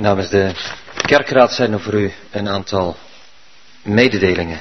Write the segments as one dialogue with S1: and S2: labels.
S1: Namens de kerkraad zijn er voor u een aantal mededelingen.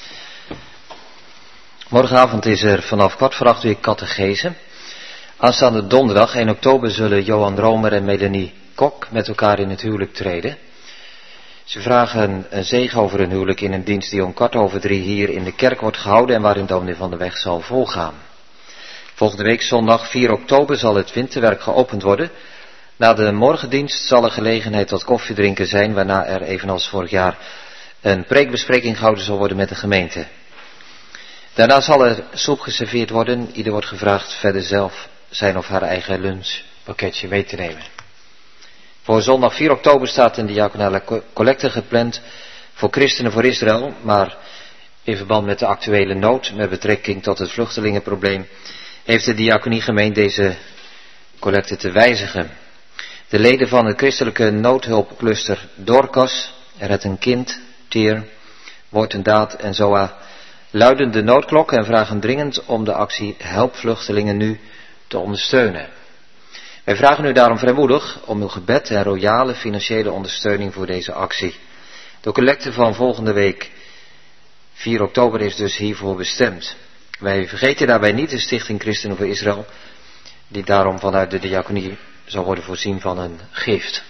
S1: Morgenavond is er vanaf 7:15 weer catechese. Aanstaande donderdag 1 oktober zullen Johan Romer en Melanie Kok met elkaar in het huwelijk treden. Ze vragen een zegen over hun huwelijk in een dienst die om 2:15 hier in de kerk wordt gehouden en waarin dominee Van der Weg zal volgaan. Volgende week zondag 4 oktober zal het winterwerk geopend worden. Na de morgendienst zal er gelegenheid tot koffiedrinken zijn, waarna er evenals vorig jaar een preekbespreking gehouden zal worden met de gemeente. Daarna zal er soep geserveerd worden. Ieder wordt gevraagd verder zelf zijn of haar eigen lunchpakketje mee te nemen. Voor zondag 4 oktober staat een diaconale collecte gepland voor christenen voor Israël, maar in verband met de actuele nood met betrekking tot het vluchtelingenprobleem heeft de diaconie gemeend deze collecte te wijzigen. De leden van het christelijke noodhulpcluster Dorcas, Red een Kind, Teer, Woord en Daad en Zoa luiden de noodklok en vragen dringend om de actie Help Vluchtelingen Nu te ondersteunen. Wij vragen u daarom vrijmoedig om uw gebed en royale financiële ondersteuning voor deze actie. De collecte van volgende week 4 oktober is dus hiervoor bestemd. Wij vergeten daarbij niet de Stichting Christenen voor Israël, die daarom vanuit de diaconie zal worden voorzien van een gift.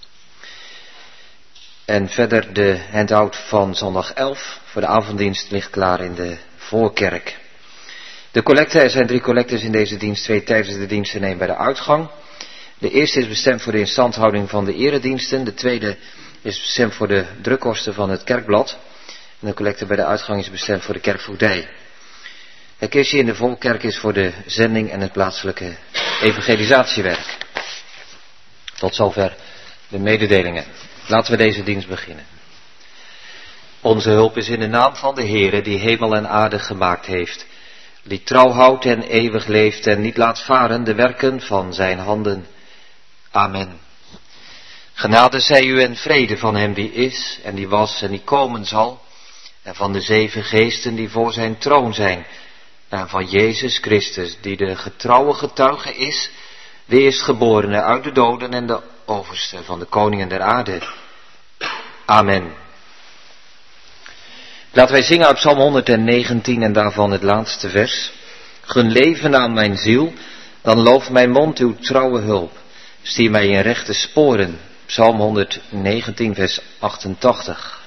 S1: En verder de handout van zondag 11 voor de avonddienst ligt klaar in de voorkerk. De collecte, er zijn 3 collectes in deze dienst, 2 tijdens de dienst en 1 bij de uitgang. De eerste is bestemd voor de instandhouding van de erediensten. De tweede is bestemd voor de drukkosten van het kerkblad. En de collecte bij de uitgang is bestemd voor de kerkvoogdij. Het kistje in de voorkerk is voor de zending en het plaatselijke evangelisatiewerk. Tot zover de mededelingen. Laten we deze dienst beginnen. Onze hulp is in de naam van de Heere die hemel en aarde gemaakt heeft, die trouw houdt en eeuwig leeft en niet laat varen de werken van zijn handen. Amen. Genade zij u en vrede van hem die is en die was en die komen zal, en van de 7 geesten die voor zijn troon zijn, en van Jezus Christus die de getrouwe getuige is, de eerstgeborene uit de doden en de overste van de koningen der aarde. Amen. Laten wij zingen uit Psalm 119 en daarvan het laatste vers. Gun leven aan mijn ziel, dan looft mijn mond uw trouwe hulp. Stier mij in rechte sporen. Psalm 119 vers 88.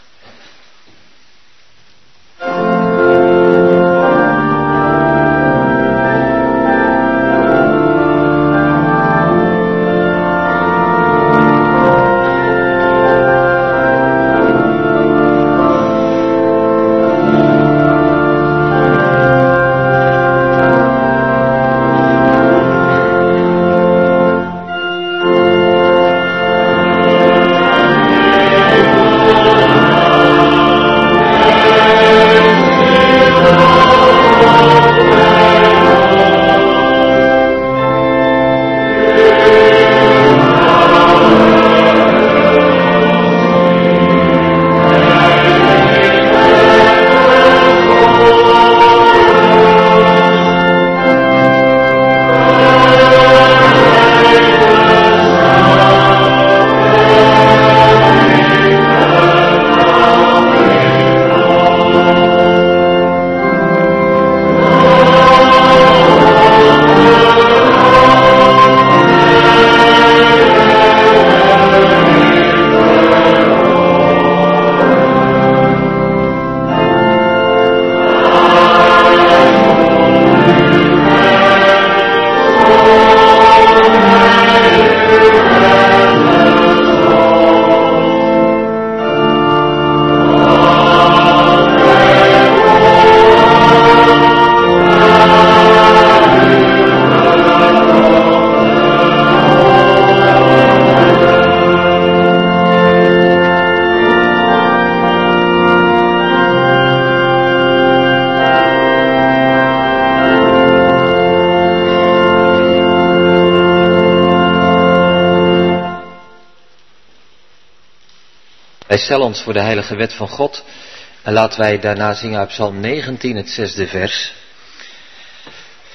S1: Wij stellen ons voor de heilige wet van God en laten wij daarna zingen uit Psalm 19, het 6e vers.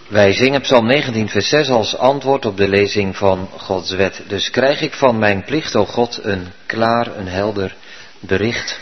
S1: Wij zingen Psalm 19 vers 6 als antwoord op de lezing van Gods wet. Dus krijg ik van mijn plicht, o God, een klaar, een helder bericht.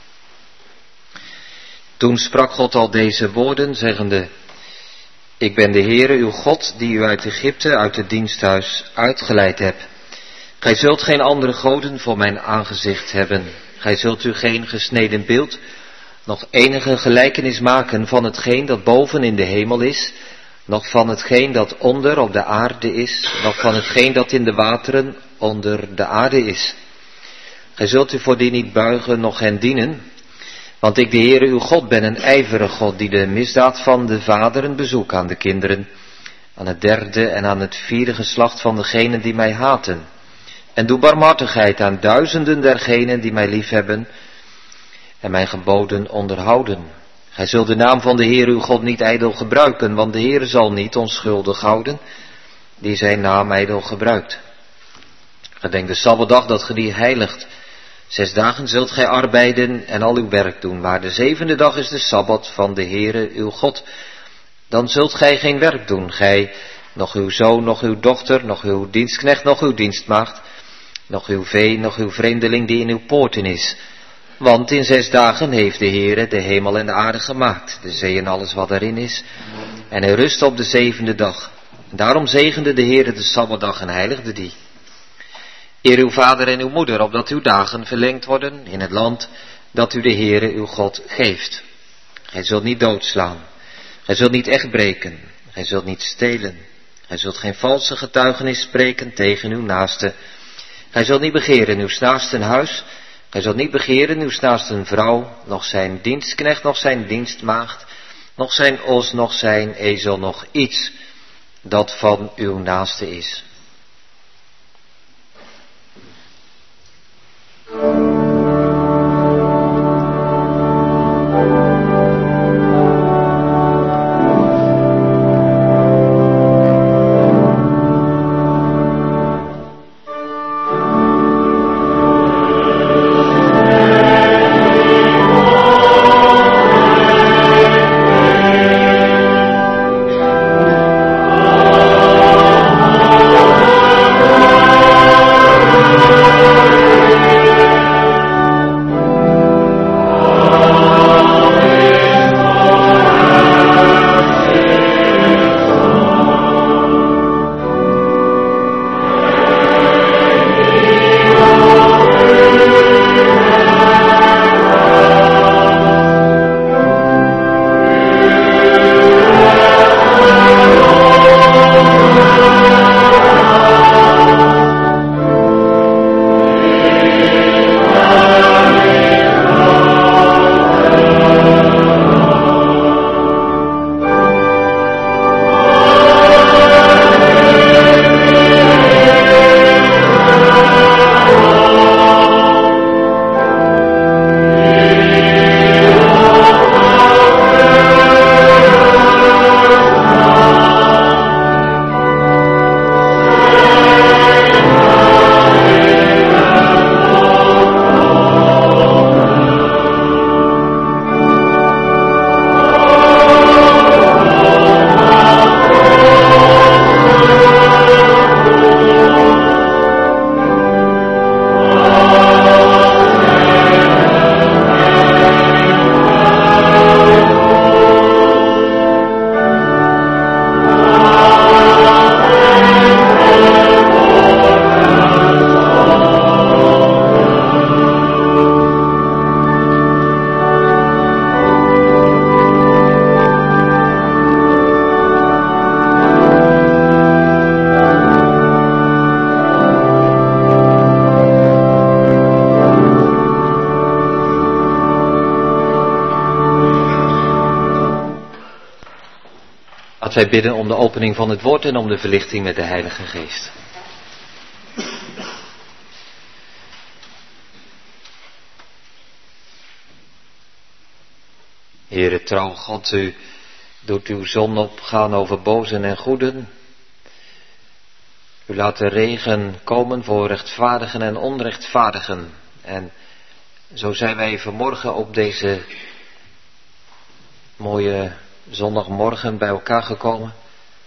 S1: Toen sprak God al deze woorden, zeggende: Ik ben de Heere, uw God, die u uit Egypte, uit het diensthuis, uitgeleid heb. Gij zult geen andere goden voor mijn aangezicht hebben. Gij zult u geen gesneden beeld, nog enige gelijkenis maken van hetgeen dat boven in de hemel is, nog van hetgeen dat onder op de aarde is, nog van hetgeen dat in de wateren onder de aarde is. Gij zult u voor die niet buigen, noch hen dienen, want ik, de Heere uw God, ben een ijverige God, die de misdaad van de vaderen bezoek aan de kinderen, aan het derde en aan het vierde geslacht van degenen die mij haten. En doe barmhartigheid aan duizenden dergenen die mij liefhebben en mijn geboden onderhouden. Gij zult de naam van de Heere uw God niet ijdel gebruiken, want de Heere zal niet onschuldig houden, die zijn naam ijdel gebruikt. Gedenk de Sabbatdag dat ge die heiligt. 6 dagen zult gij arbeiden en al uw werk doen, maar de 7e dag is de Sabbat van de Heere uw God. Dan zult gij geen werk doen, gij, nog uw zoon, nog uw dochter, nog uw dienstknecht, nog uw dienstmaagd, nog uw vee, nog uw vreemdeling die in uw poorten is. Want in 6 dagen heeft de Heere de hemel en de aarde gemaakt, de zee en alles wat erin is, en hij rust op de 7e dag. En daarom zegende de Heere de Sabbatdag en heiligde die. Eer uw vader en uw moeder, opdat uw dagen verlengd worden in het land dat u de Heere uw God geeft. Gij zult niet doodslaan, gij zult niet echt breken, gij zult niet stelen, gij zult geen valse getuigenis spreken tegen uw naaste. Gij zult niet begeren uw naasten huis, gij zult niet begeren uw naasten vrouw, nog zijn dienstknecht, nog zijn dienstmaagd, nog zijn os, nog zijn ezel, nog iets dat van uw naaste is. Wij bidden om de opening van het woord en om de verlichting met de Heilige Geest. Heere trouw God, u doet uw zon opgaan over bozen en goeden. U laat de regen komen voor rechtvaardigen en onrechtvaardigen. En zo zijn wij vanmorgen op deze mooie zondagmorgen bij elkaar gekomen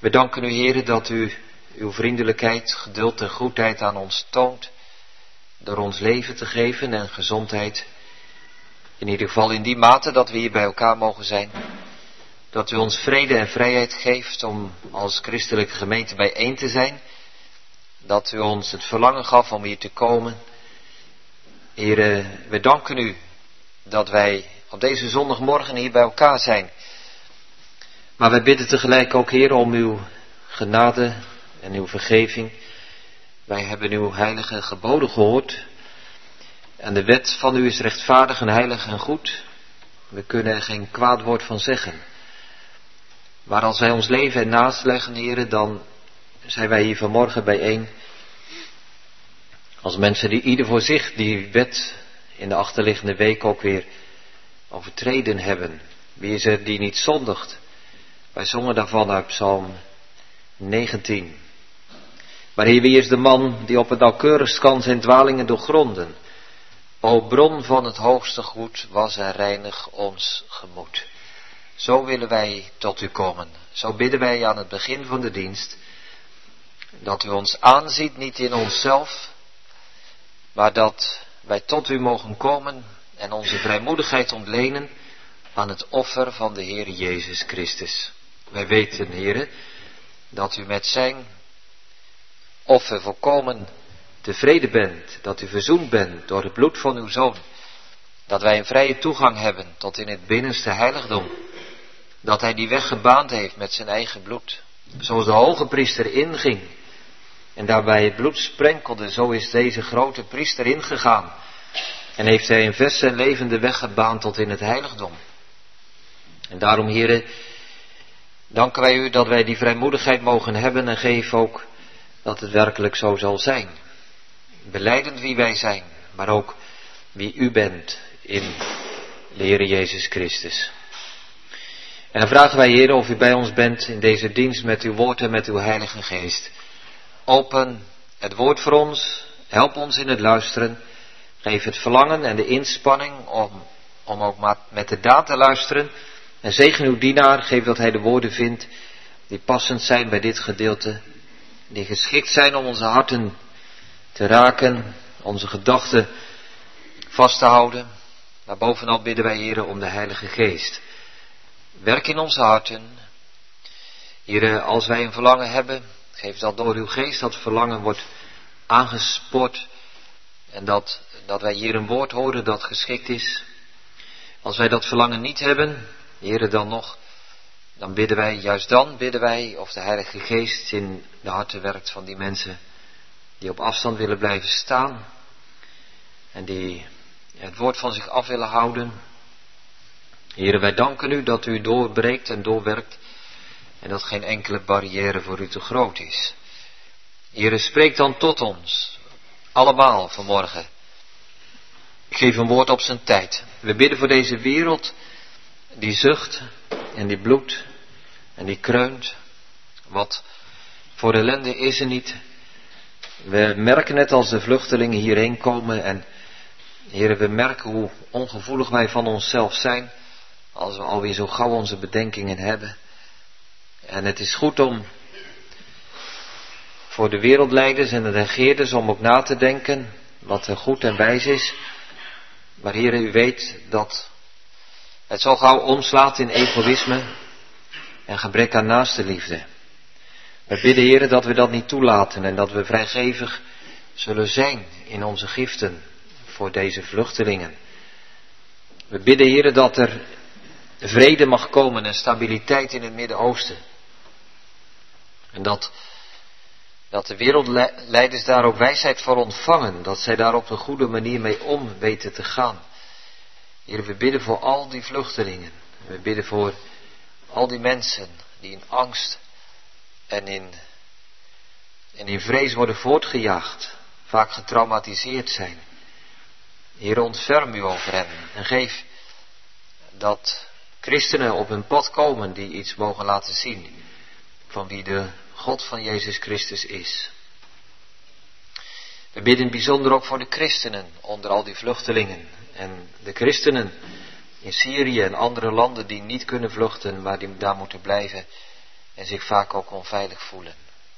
S1: We danken u, Heer, dat u uw vriendelijkheid, geduld en goedheid aan ons toont. Door ons leven te geven en gezondheid. In ieder geval in die mate dat we hier bij elkaar mogen zijn. Dat u ons vrede en vrijheid geeft om als christelijke gemeente bijeen te zijn. Dat u ons het verlangen gaf om hier te komen. Heer, we danken u dat wij op deze zondagmorgen hier bij elkaar zijn. Maar wij bidden tegelijk ook, Heer, om uw genade en uw vergeving. Wij hebben uw heilige geboden gehoord. En de wet van u is rechtvaardig en heilig en goed. We kunnen er geen kwaad woord van zeggen. Maar als wij ons leven ernaast leggen, Heer, dan zijn wij hier vanmorgen bijeen. Als mensen die ieder voor zich die wet in de achterliggende week ook weer overtreden hebben. Wie is er die niet zondigt? Wij zongen daarvan uit Psalm 19. Maar Heer, wie is de man die op het nauwkeurigst kan zijn dwalingen doorgronden? O bron van het hoogste goed, was en reinig ons gemoed. Zo willen wij tot u komen. Zo bidden wij aan het begin van de dienst. Dat u ons aanziet, niet in onszelf, maar dat wij tot u mogen komen en onze vrijmoedigheid ontlenen aan het offer van de Heer Jezus Christus. Wij weten, Heere, dat u met zijn offer volkomen tevreden bent, dat u verzoend bent door het bloed van uw Zoon, dat wij een vrije toegang hebben tot in het binnenste heiligdom, dat hij die weg gebaand heeft met zijn eigen bloed, zoals de hoge priester inging en daarbij het bloed sprenkelde, zo is deze grote priester ingegaan en heeft hij een verse en levende weg gebaand tot in het heiligdom. En daarom, Heere, danken wij u dat wij die vrijmoedigheid mogen hebben en geef ook dat het werkelijk zo zal zijn. Belijdend wie wij zijn, maar ook wie u bent in de Heer Jezus Christus. En dan vragen wij, Heer, of u bij ons bent in deze dienst met uw woord en met uw Heilige Geest. Open het woord voor ons, help ons in het luisteren, geef het verlangen en de inspanning om ook maar met de daad te luisteren. En zegen uw dienaar, geef dat hij de woorden vindt die passend zijn bij dit gedeelte, die geschikt zijn om onze harten te raken, onze gedachten vast te houden. Maar bovenal bidden wij, Heer, om de Heilige Geest. Werk in onze harten. Heer, als wij een verlangen hebben, geef dat door uw Geest dat verlangen wordt aangespoord. En dat wij hier een woord horen dat geschikt is. Als wij dat verlangen niet hebben, Heer, dan bidden wij, juist dan bidden wij of de Heilige Geest in de harten werkt van die mensen die op afstand willen blijven staan en die het woord van zich af willen houden. Heer, wij danken u dat u doorbreekt en doorwerkt en dat geen enkele barrière voor u te groot is. Heer, spreek dan tot ons, allemaal vanmorgen. Geef een woord op zijn tijd. We bidden voor deze wereld die zucht en die bloedt en die kreunt. Wat voor ellende is er niet. We merken het als de vluchtelingen hierheen komen en Heer, we merken hoe ongevoelig wij van onszelf zijn als we alweer zo gauw onze bedenkingen hebben. En het is goed om voor de wereldleiders en de regeerders om ook na te denken wat er goed en wijs is. Maar Heer, u weet dat het zo gauw omslaat in egoïsme en gebrek aan naaste liefde. We bidden, Heer, dat we dat niet toelaten en dat we vrijgevig zullen zijn in onze giften voor deze vluchtelingen. We bidden, Heer, dat er vrede mag komen en stabiliteit in het Midden-Oosten. En dat de wereldleiders daar ook wijsheid voor ontvangen, dat zij daar op een goede manier mee om weten te gaan. Heer, we bidden voor al die vluchtelingen. We bidden voor al die mensen die in angst en in vrees worden voortgejaagd, vaak getraumatiseerd zijn. Heer, ontferm u over hen en geef dat christenen op hun pad komen die iets mogen laten zien van wie de God van Jezus Christus is. We bidden bijzonder ook voor de christenen onder al die vluchtelingen en de christenen in Syrië en andere landen die niet kunnen vluchten, maar die daar moeten blijven. en zich vaak ook onveilig voelen.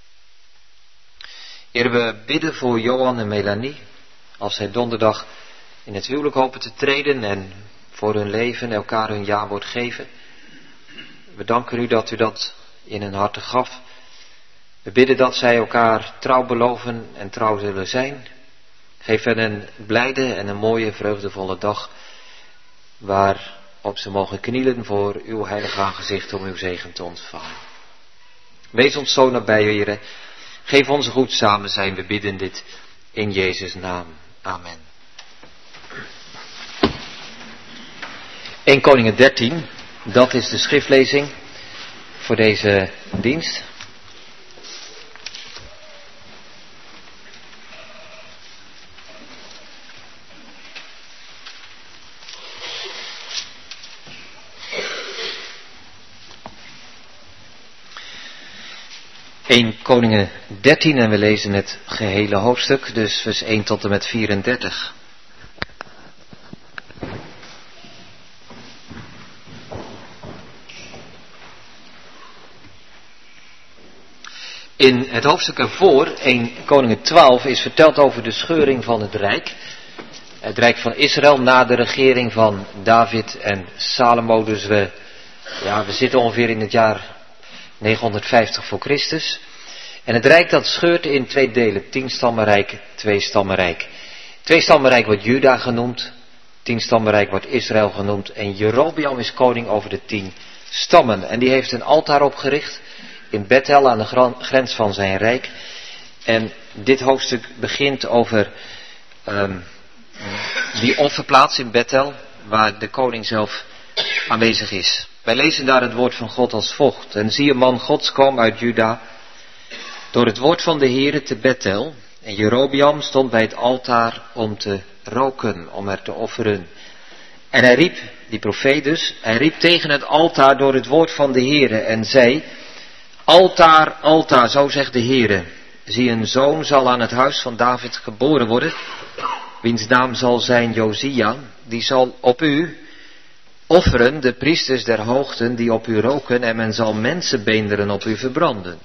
S1: Heer, we bidden voor Johan en Melanie, als zij donderdag in het huwelijk hopen te treden en voor hun leven elkaar hun ja-woord geven. We danken u dat u dat in hun harten gaf. We bidden dat zij elkaar trouw beloven en trouw zullen zijn. Geef hen een blijde en een mooie, vreugdevolle dag, waarop ze mogen knielen voor uw heilige aangezicht om uw zegen te ontvangen. Wees ons zo nabij, Heere. Geef ons goed samen zijn. We bidden dit in Jezus' naam. Amen. 1 Koningen 13, dat is de schriftlezing voor deze dienst. Koningen 13 en we lezen het gehele hoofdstuk, dus vers 1 tot en met 34. In het hoofdstuk ervoor, 1 Koningen 12, is verteld over de scheuring van het Rijk. Het Rijk van Israël na de regering van David en Salomo. Dus we zitten ongeveer in het jaar 950 voor Christus. En het Rijk dat scheurt in 2 delen. 10-stammenrijk, 2-stammenrijk. 2-stammenrijk wordt Juda genoemd. 10-stammenrijk wordt Israël genoemd. En Jerobeam is koning over de 10 stammen. En die heeft een altaar opgericht in Bethel aan de grens van zijn rijk. En dit hoofdstuk begint over die offerplaats in Bethel, waar de koning zelf aanwezig is. Wij lezen daar het woord van God als volgt. En zie, een man Gods kwam uit Juda door het woord van de Heere te Bethel. En Jerobeam stond bij het altaar om te roken, om er te offeren. En hij riep, die profeet dus, hij riep tegen het altaar door het woord van de Heere en zei: Altaar, altaar, zo zegt de Heere. Zie, een zoon zal aan het huis van David geboren worden, wiens naam zal zijn Josia. Die zal op u offeren, de priesters der hoogten die op u roken, en men zal mensenbeenderen op u verbranden.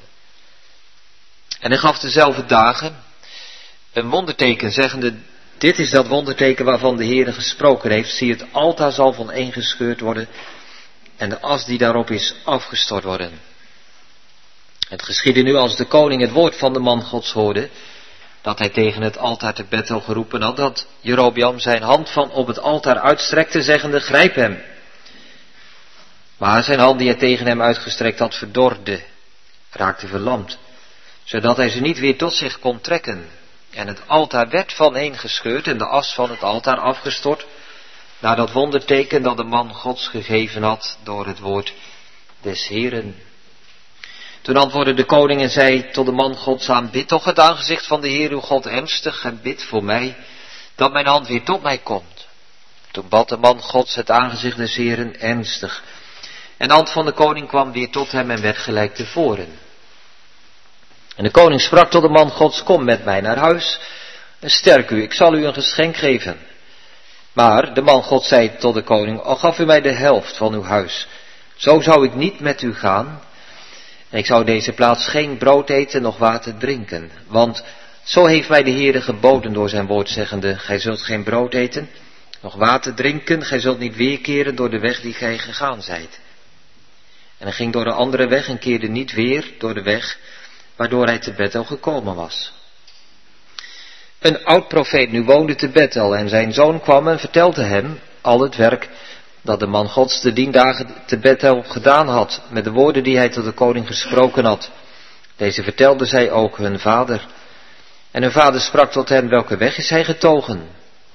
S1: En hij gaf dezelfde dagen een wonderteken, zeggende: dit is dat wonderteken waarvan de Heere gesproken heeft. Zie, het altaar zal vaneengescheurd worden en de as die daarop is afgestort worden. Het geschiedde nu als de koning het woord van de man Gods hoorde, dat hij tegen het altaar te Bethel geroepen had, dat Jerobeam zijn hand van op het altaar uitstrekte, zeggende: grijp hem. Maar zijn hand die hij tegen hem uitgestrekt had verdorde, raakte verlamd, zodat hij ze niet weer tot zich kon trekken. En het altaar werd vaneen gescheurd en de as van het altaar afgestort, naar dat wonderteken dat de man Gods gegeven had door het woord des Heeren. Toen antwoordde de koning en zei tot de man Gods: aanbid toch het aangezicht van de Heer uw God ernstig en bid voor mij, dat mijn hand weer tot mij komt. Toen bad de man Gods het aangezicht des Heeren ernstig. En de hand van de koning kwam weer tot hem en werd gelijk tevoren. En de koning sprak tot de man Gods: kom met mij naar huis en sterk u, ik zal u een geschenk geven. Maar de man God zei tot de koning: al gaf u mij de helft van uw huis, zo zou ik niet met u gaan. En ik zou deze plaats geen brood eten, noch water drinken. Want zo heeft mij de Heere geboden door zijn woord, zeggende: gij zult geen brood eten, noch water drinken, gij zult niet weerkeren door de weg die gij gegaan zijt. En hij ging door de andere weg en keerde niet weer door de weg waardoor hij te Bethel gekomen was. Een oud profeet nu woonde te Bethel en zijn zoon kwam en vertelde hem al het werk dat de man Gods de 10 dagen te Bethel gedaan had, met de woorden die hij tot de koning gesproken had. Deze vertelde zij ook hun vader. En hun vader sprak tot hem: welke weg is hij getogen?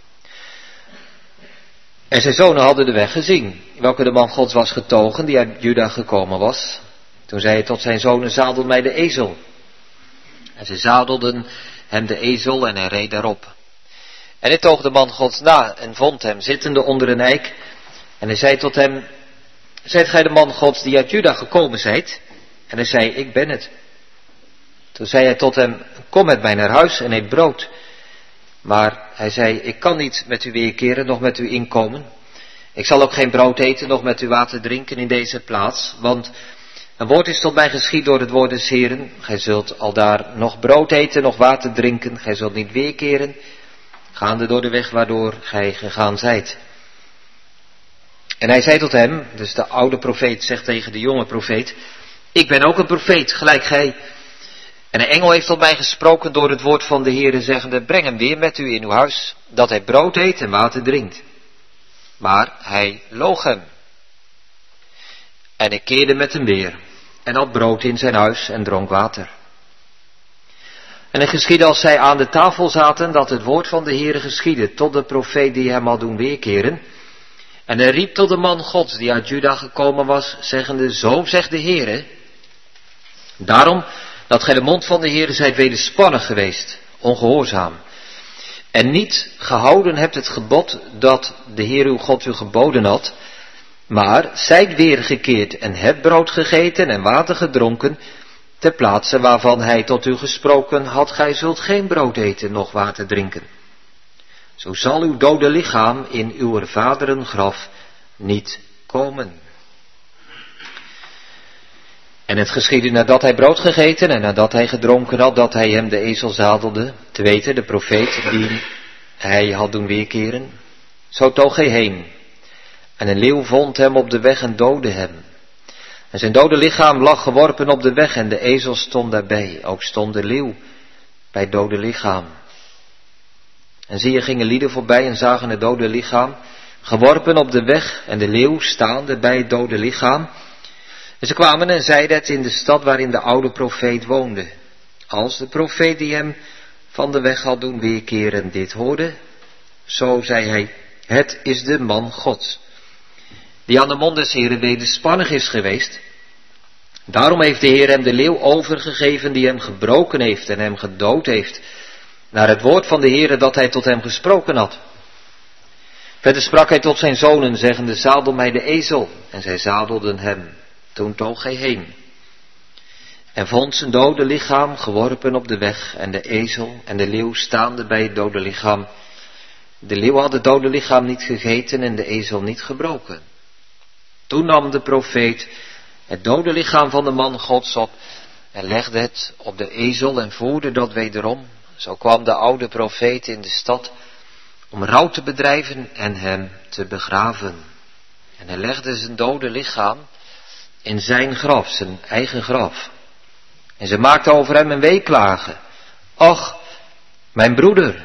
S1: En zijn zonen hadden de weg gezien, welke de man Gods was getogen, die uit Juda gekomen was. Toen zei hij tot zijn zonen: zadel mij de ezel. En ze zadelden hem de ezel en hij reed daarop. En hij toog de man Gods na en vond hem zittende onder een eik. En hij zei tot hem: zijt gij de man Gods die uit Juda gekomen zijt? En hij zei: ik ben het. Toen zei hij tot hem: kom met mij naar huis en eet brood. Maar hij zei: ik kan niet met u weerkeren, noch met u inkomen. Ik zal ook geen brood eten, noch met u water drinken in deze plaats. Want Een woord is tot mij geschied door het woord des Heeren. Gij zult aldaar nog brood eten, nog water drinken. Gij zult niet weerkeren, gaande door de weg waardoor gij gegaan zijt. En hij zei tot hem, dus de oude profeet zegt tegen de jonge profeet: ik ben ook een profeet, gelijk gij. En een engel heeft tot mij gesproken door het woord van de Heere, zeggende: breng hem weer met u in uw huis, dat hij brood eet en water drinkt. Maar hij loog hem. En ik keerde met hem weer, en had brood in zijn huis en dronk water. En het geschiedde als zij aan de tafel zaten, dat het woord van de Heere geschiedde tot de profeet die hem had doen weerkeren. En hij riep tot de man Gods die uit Juda gekomen was, zeggende: zo zegt de Heere, daarom dat gij de mond van de Heere zijt wederspannig geweest, ongehoorzaam, en niet gehouden hebt het gebod dat de Heer uw God u geboden had, maar zijt weergekeerd en hebt brood gegeten en water gedronken, ter plaatse waarvan hij tot u gesproken had: gij zult geen brood eten, noch water drinken. Zo zal uw dode lichaam in uw vaderen graf niet komen. En het geschiedde nadat hij brood gegeten en nadat hij gedronken had, dat hij hem de ezel zadelde, te weten de profeet die hij had doen weerkeren. Zo toog hij heen. En een leeuw vond hem op de weg en doodde hem. En zijn dode lichaam lag geworpen op de weg en de ezel stond daarbij. Ook stond de leeuw bij het dode lichaam. En zie je, gingen lieden voorbij en zagen het dode lichaam geworpen op de weg en de leeuw staande bij het dode lichaam. En ze kwamen en zeiden het in de stad waarin de oude profeet woonde. Als de profeet die hem van de weg had doen weerkeren dit hoorde, zo zei hij: het is de man Gods, die aan de mond des Heeren wederspannig is geweest. Daarom heeft de Heer hem de leeuw overgegeven die hem gebroken heeft en hem gedood heeft, naar het woord van de Heere dat hij tot hem gesproken had. Verder sprak hij tot zijn zonen, zeggende: zadel mij de ezel. En zij zadelden hem. Toen toog hij heen. En vond zijn dode lichaam geworpen op de weg, en de ezel en de leeuw staande bij het dode lichaam. De leeuw had het dode lichaam niet gegeten en de ezel niet gebroken. Toen nam de profeet het dode lichaam van de man Gods op en legde het op de ezel en voerde dat wederom. Zo kwam de oude profeet in de stad om rouw te bedrijven en hem te begraven. En hij legde zijn dode lichaam in zijn graf, zijn eigen graf. En ze maakten over hem een weeklagen. Ach, mijn broeder.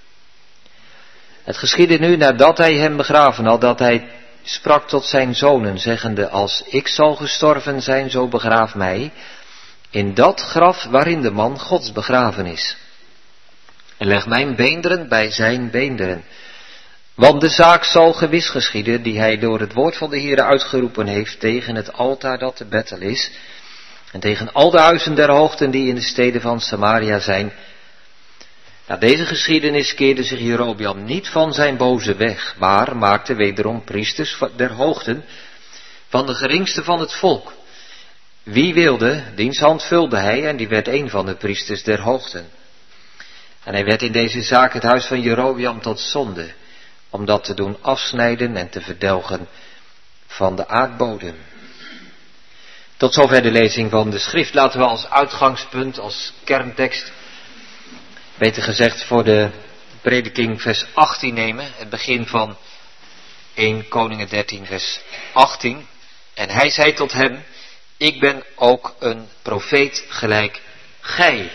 S1: Het geschiedde nu nadat hij hem begraven had, dat hij sprak tot zijn zonen, zeggende: als ik zal gestorven zijn, zo begraaf mij in dat graf waarin de man Gods begraven is. En leg mijn beenderen bij zijn beenderen. Want de zaak zal gewis geschieden, die hij door het woord van de Heere uitgeroepen heeft, tegen het altaar dat te Bethel is, en tegen al de huizen der hoogten die in de steden van Samaria zijn. Na deze geschiedenis keerde zich Jerobeam niet van zijn boze weg, maar maakte wederom priesters der hoogten, van de geringste van het volk. Wie wilde, diens hand vulde hij, en die werd een van de priesters der hoogten. En hij werd in deze zaak het huis van Jerobeam tot zonde, om dat te doen afsnijden en te verdelgen van de aardbodem. Tot zover de lezing van de schrift. Laten we als uitgangspunt, als kerntekst, beter gezegd voor de prediking, vers 18 nemen. Het begin van 1 Koningen 13 vers 18. En hij zei tot hem: ik ben ook een profeet gelijk gij.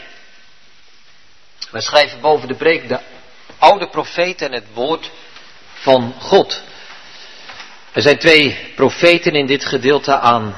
S1: We schrijven boven de preek de oude profeet en het woord van God. Er zijn twee profeten in dit gedeelte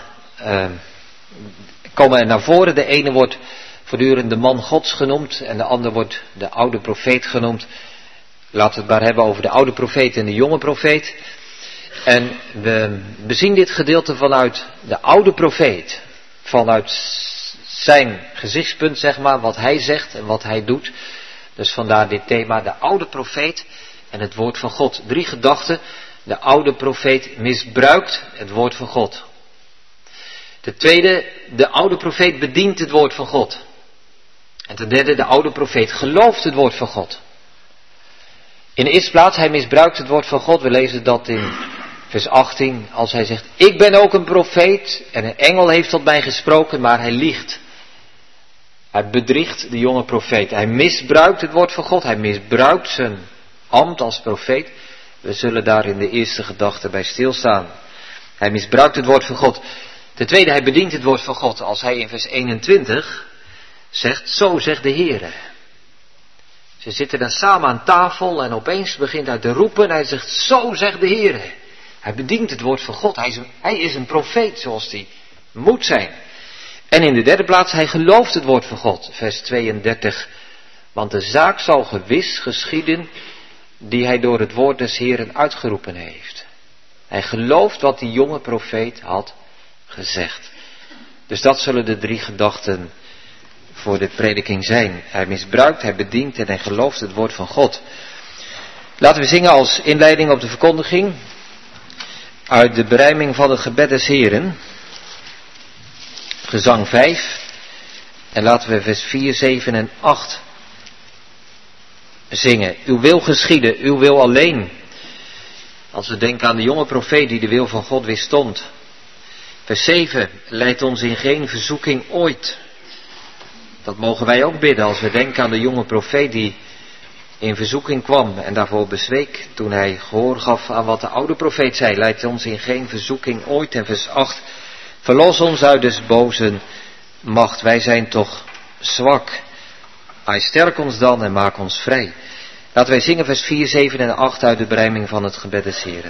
S1: komen er naar voren. De ene wordt voortdurend de man Gods genoemd en de ander wordt de oude profeet genoemd. Laten we het maar hebben over de oude profeet en de jonge profeet. En we bezien dit gedeelte vanuit de oude profeet, vanuit zijn gezichtspunt, zeg maar, wat hij zegt en wat hij doet. Dus vandaar dit thema, de oude profeet en het woord van God. 3 gedachten. De oude profeet misbruikt het woord van God. De tweede, de oude profeet bedient het woord van God. En ten derde, de oude profeet gelooft het woord van God. In de eerste plaats, hij misbruikt het woord van God. We lezen dat in Vers 18, als hij zegt, ik ben ook een profeet en een engel heeft tot mij gesproken, maar hij liegt. Hij bedriegt de jonge profeet. Hij misbruikt het woord van God. Hij misbruikt zijn ambt als profeet. We zullen daar in de eerste gedachte bij stilstaan. Hij misbruikt het woord van God. Ten tweede, hij bedient het woord van God. Als hij in vers 21 zegt, zo zegt de Heere. Ze zitten dan samen aan tafel en opeens begint hij te roepen en hij zegt, zo zegt de Heere. Hij bedient het woord van God. Hij is een profeet zoals hij moet zijn. En in de derde plaats, hij gelooft het woord van God. Vers 32. Want de zaak zal gewis geschieden die hij door het woord des Heeren uitgeroepen heeft. Hij gelooft wat die jonge profeet had gezegd. Dus dat zullen de 3 gedachten voor de prediking zijn. Hij misbruikt, hij bedient en hij gelooft het woord van God. Laten we zingen als inleiding op de verkondiging uit de berijming van het gebed des Heeren. Gezang 5. En laten we vers 4, 7 en 8 zingen. Uw wil geschieden, uw wil alleen. Als we denken aan de jonge profeet die de wil van God weerstond. Vers 7. Leidt ons in geen verzoeking ooit. Dat mogen wij ook bidden als we denken aan de jonge profeet die in verzoeking kwam en daarvoor bezweek toen hij gehoor gaf aan wat de oude profeet zei. Leidt ons in geen verzoeking ooit. En vers 8. Verlos ons uit des bozen macht, wij zijn toch zwak. Hij sterk ons dan en maak ons vrij. Laten wij zingen vers 4, 7 en 8 uit de berijming van het gebed des Heeren.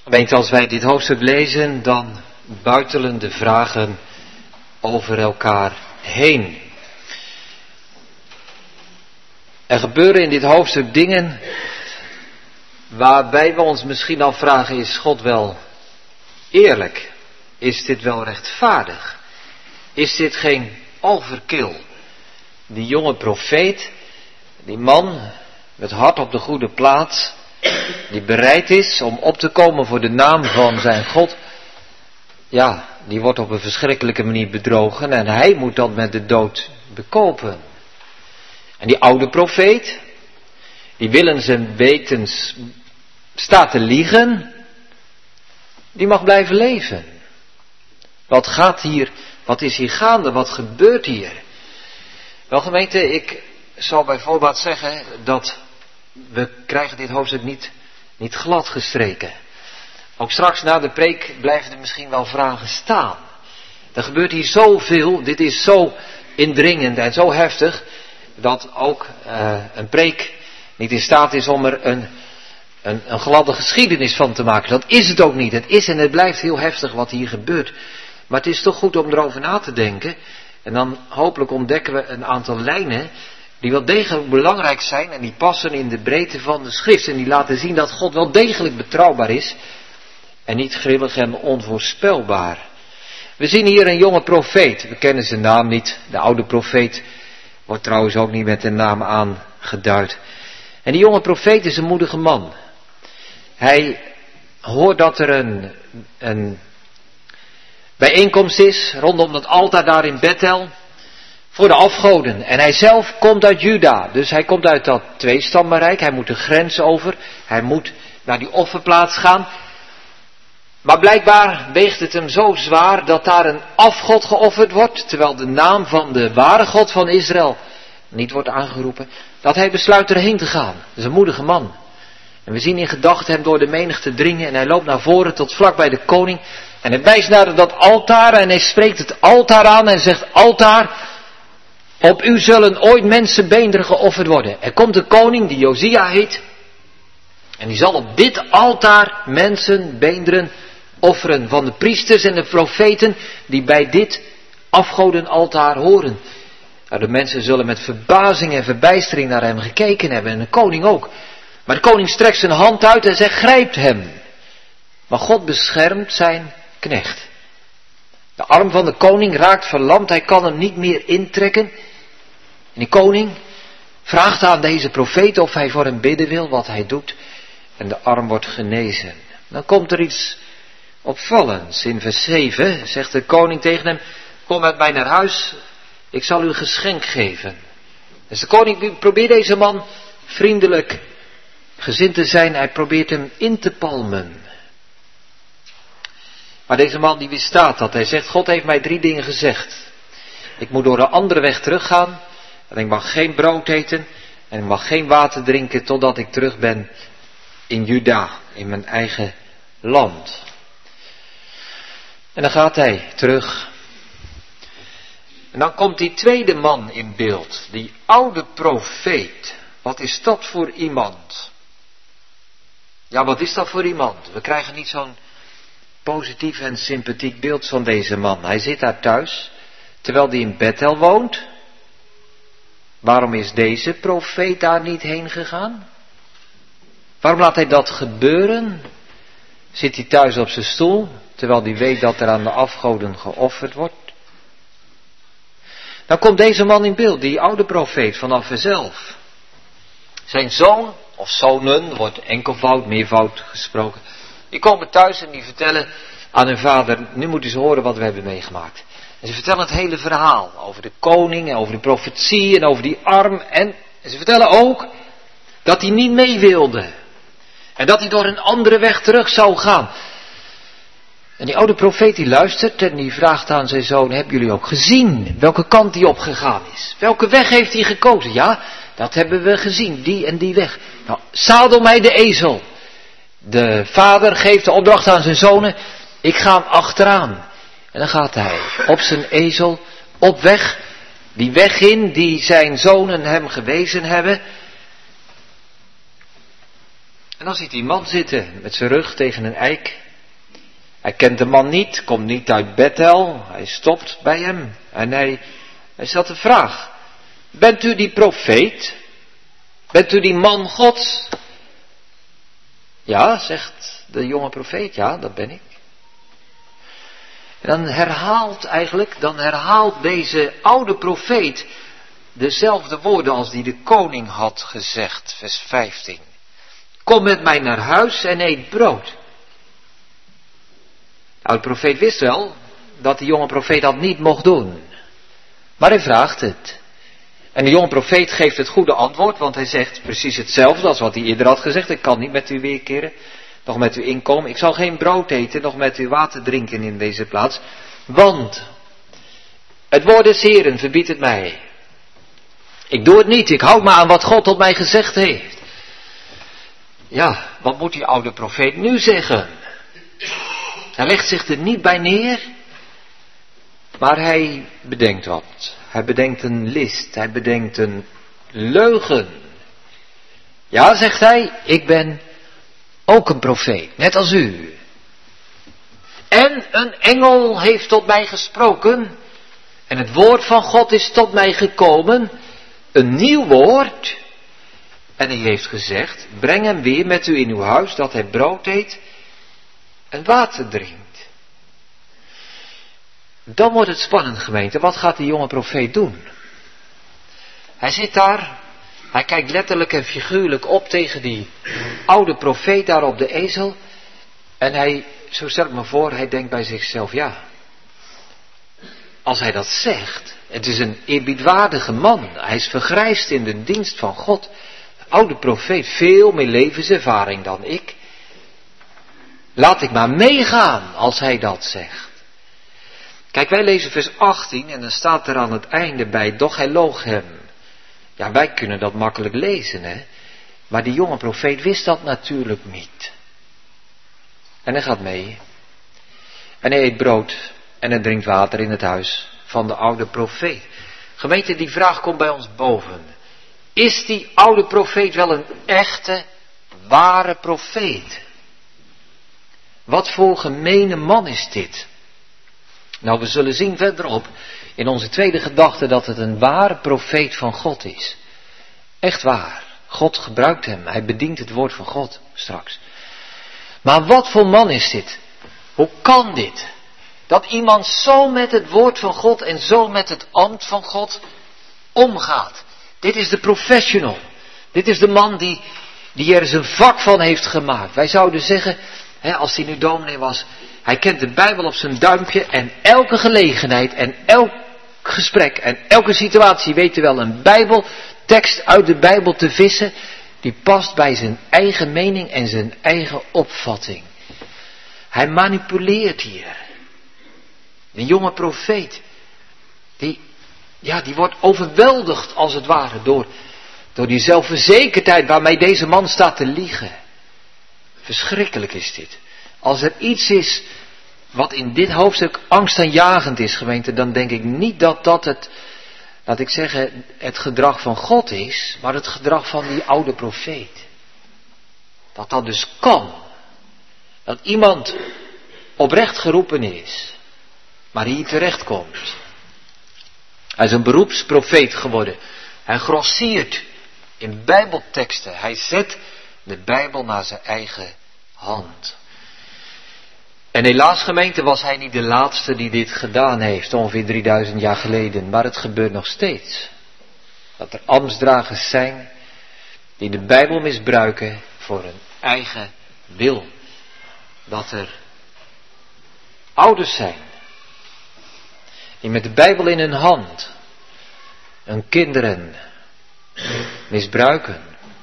S1: Gemeente, als wij dit hoofdstuk lezen, dan buitelen de vragen over elkaar heen. Er gebeuren in dit hoofdstuk dingen waarbij we ons misschien afvragen, is God wel eerlijk? Is dit wel rechtvaardig? Is dit geen overkill? Die jonge profeet, die man met hart op de goede plaats, die bereid is om op te komen voor de naam van zijn God, ja, die wordt op een verschrikkelijke manier bedrogen en hij moet dat met de dood bekopen. En die oude profeet, die willens en wetens staat te liegen, die mag blijven leven. Wat is hier gaande? Wat gebeurt hier? Wel gemeente, ik zou bijvoorbeeld zeggen dat we krijgen dit hoofdstuk niet glad gestreken. Ook straks na de preek blijven er misschien wel vragen staan. Er gebeurt hier zoveel, dit is zo indringend en zo heftig, dat ook een preek niet in staat is om er een gladde geschiedenis van te maken. Dat is het ook niet. Het is en het blijft heel heftig wat hier gebeurt. Maar het is toch goed om erover na te denken. En dan hopelijk ontdekken we een aantal lijnen die wel degelijk belangrijk zijn en die passen in de breedte van de schrift. En die laten zien dat God wel degelijk betrouwbaar is en niet grillig en onvoorspelbaar. We zien hier een jonge profeet. We kennen zijn naam niet. De oude profeet wordt trouwens ook niet met de naam aangeduid. En die jonge profeet is een moedige man. Hij hoort dat er een bijeenkomst is rondom dat altaar daar in Bethel voor de afgoden. En hij zelf komt uit Juda, dus hij komt uit dat tweestammenrijk. Hij moet de grens over, hij moet naar die offerplaats gaan. Maar blijkbaar weegt het hem zo zwaar dat daar een afgod geofferd wordt, terwijl de naam van de ware God van Israël niet wordt aangeroepen, dat hij besluit erheen te gaan. Dat is een moedige man. En we zien in gedachten hem door de menigte dringen en hij loopt naar voren tot vlak bij de koning. En hij wijst naar dat altaar en hij spreekt het altaar aan en zegt: altaar, op u zullen ooit mensenbeenderen geofferd worden. Er komt een koning die Josia heet en die zal op dit altaar mensenbeenderen offeren van de priesters en de profeten die bij dit afgodenaltaar horen. Nou, de mensen zullen met verbazing en verbijstering naar hem gekeken hebben en de koning ook. Maar de koning strekt zijn hand uit en zegt: grijpt hem. Maar God beschermt zijn knecht. De arm van de koning raakt verlamd, hij kan hem niet meer intrekken. En die koning vraagt aan deze profeet of hij voor hem bidden wil, wat hij doet. En de arm wordt genezen. Dan komt er iets opvallends. In vers 7 zegt de koning tegen hem: kom met mij naar huis, ik zal u een geschenk geven. Dus de koning probeert deze man vriendelijk gezind te zijn, hij probeert hem in te palmen. Maar deze man die weerstaat dat. Hij zegt: God heeft mij 3 dingen gezegd. Ik moet door een andere weg teruggaan. En ik mag geen brood eten. En ik mag geen water drinken totdat ik terug ben in Juda. In mijn eigen land. En dan gaat hij terug. En dan komt die tweede man in beeld. Die oude profeet. Wat is dat voor iemand? Ja, wat is dat voor iemand? We krijgen niet zo'n positief en sympathiek beeld van deze man. Hij zit daar thuis, terwijl hij in Bethel woont. Waarom is deze profeet daar niet heen gegaan? Waarom laat hij dat gebeuren? Zit hij thuis op zijn stoel, terwijl hij weet dat er aan de afgoden geofferd wordt? Dan komt deze man in beeld, die oude profeet vanaf vers 11. Zijn zoon, of zonen, wordt enkelvoud, meervoud gesproken. Die komen thuis en die vertellen aan hun vader: nu moeten ze horen wat we hebben meegemaakt. En ze vertellen het hele verhaal over de koning en over de profetie en over die arm. En ze vertellen ook dat hij niet mee wilde. En dat hij door een andere weg terug zou gaan. En die oude profeet die luistert en die vraagt aan zijn zoon: hebben jullie ook gezien welke kant hij opgegaan is? Welke weg heeft hij gekozen? Ja, dat hebben we gezien, die en die weg. Nou, zadel mij de ezel. De vader geeft de opdracht aan zijn zonen: ik ga hem achteraan. En dan gaat hij op zijn ezel op weg. Die weg in die zijn zonen hem gewezen hebben. En dan ziet die man zitten met zijn rug tegen een eik. Hij kent de man niet, komt niet uit Bethel. Hij stopt bij hem en hij stelt de vraag. Bent u die profeet? Bent u die man Gods? Ja, zegt de jonge profeet, ja, dat ben ik. En dan herhaalt deze oude profeet dezelfde woorden als die de koning had gezegd, vers 15. Kom met mij naar huis en eet brood. De oude profeet wist wel dat de jonge profeet dat niet mocht doen. Maar hij vraagt het. En de jonge profeet geeft het goede antwoord, want hij zegt precies hetzelfde als wat hij eerder had gezegd. Ik kan niet met u weerkeren, nog met u inkomen. Ik zal geen brood eten, nog met u water drinken in deze plaats. Want het woord des Heeren verbiedt het mij. Ik doe het niet, ik houd me aan wat God tot mij gezegd heeft. Ja, wat moet die oude profeet nu zeggen? Hij legt zich er niet bij neer, maar hij bedenkt wat. Hij bedenkt een list, hij bedenkt een leugen. Ja, zegt hij, ik ben ook een profeet, net als u. En een engel heeft tot mij gesproken, en het woord van God is tot mij gekomen, een nieuw woord. En hij heeft gezegd, breng hem weer met u in uw huis, dat hij brood eet en water drinkt. Dan wordt het spannend, gemeente. Wat gaat die jonge profeet doen? Hij zit daar, hij kijkt letterlijk en figuurlijk op tegen die oude profeet daar op de ezel. En hij, zo stel ik me voor, hij denkt bij zichzelf, ja, als hij dat zegt, het is een eerbiedwaardige man. Hij is vergrijsd in de dienst van God. De oude profeet, veel meer levenservaring dan ik. Laat ik maar meegaan als hij dat zegt. Kijk, wij lezen vers 18 en dan staat er aan het einde bij, doch hij loog hem. Ja, wij kunnen dat makkelijk lezen, hè. Maar die jonge profeet wist dat natuurlijk niet. En hij gaat mee. En hij eet brood en hij drinkt water in het huis van de oude profeet. Gemeente, die vraag komt bij ons boven. Is die oude profeet wel een echte, ware profeet? Wat voor gemene man is dit? Nou, we zullen zien verderop in onze tweede gedachte dat het een ware profeet van God is. Echt waar. God gebruikt hem. Hij bedient het woord van God straks. Maar wat voor man is dit? Hoe kan dit? Dat iemand zo met het woord van God en zo met het ambt van God omgaat. Dit is de professional. Dit is de man die er zijn vak van heeft gemaakt. Wij zouden zeggen, als hij nu dominee was, hij kent de Bijbel op zijn duimpje en elke gelegenheid en elk gesprek en elke situatie weet hij wel een Bijbeltekst uit de Bijbel te vissen, die past bij zijn eigen mening en zijn eigen opvatting. Hij manipuleert hier. Een jonge profeet, die wordt overweldigd als het ware door die zelfverzekerdheid waarmee deze man staat te liegen. Verschrikkelijk is dit. Als er iets is wat in dit hoofdstuk angstaanjagend is, gemeente, dan denk ik niet dat dat het, laat ik zeggen, het gedrag van God is, maar het gedrag van die oude profeet. Dat dat dus kan. Dat iemand oprecht geroepen is, maar hier terechtkomt. Hij is een beroepsprofeet geworden. Hij grossiert in Bijbelteksten. Hij zet de Bijbel naar zijn eigen hand. En helaas, gemeente, was hij niet de laatste die dit gedaan heeft, ongeveer 3000 jaar geleden. Maar het gebeurt nog steeds. Dat er ambtsdragers zijn die de Bijbel misbruiken voor hun eigen wil. Dat er ouders zijn die met de Bijbel in hun hand hun kinderen misbruiken.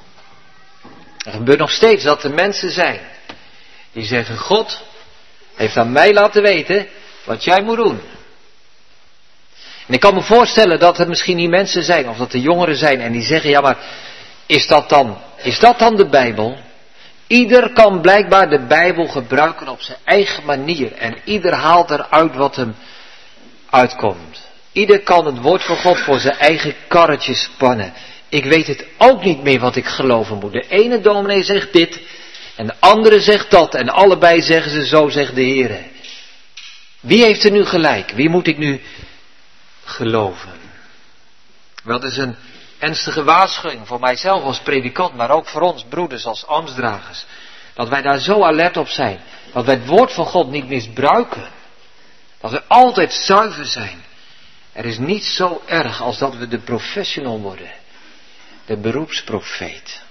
S1: Er gebeurt nog steeds dat er mensen zijn die zeggen, God heeft aan mij laten weten wat jij moet doen. En ik kan me voorstellen dat er misschien die mensen zijn, of dat er jongeren zijn en die zeggen, ja maar, is dat dan de Bijbel? Ieder kan blijkbaar de Bijbel gebruiken op zijn eigen manier en ieder haalt eruit wat hem uitkomt. Ieder kan het woord van God voor zijn eigen karretje spannen. Ik weet het ook niet meer wat ik geloven moet. De ene dominee zegt dit En de andere zegt dat. En allebei zeggen ze, zo zegt de Heer. Wie heeft er nu gelijk? Wie moet ik nu geloven? Wel, dat is een ernstige waarschuwing voor mijzelf als predikant, maar ook voor ons broeders als ambtsdragers. Dat wij daar zo alert op zijn. Dat wij het woord van God niet misbruiken. Dat we altijd zuiver zijn. Er is niets zo erg als dat we de professional worden. De beroepsprofeet.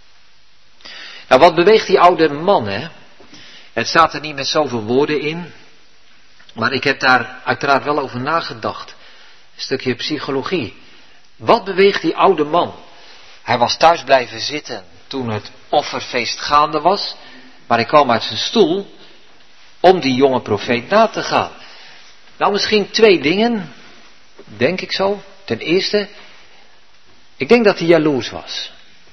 S1: Nou, wat beweegt die oude man, hè? Het staat er niet met zoveel woorden in. Maar ik heb daar uiteraard wel over nagedacht. Een stukje psychologie. Wat beweegt die oude man? Hij was thuis blijven zitten toen het offerfeest gaande was. Maar hij kwam uit zijn stoel om die jonge profeet na te gaan. Nou, misschien 2 dingen. Denk ik zo. Ten eerste, ik denk dat hij jaloers was.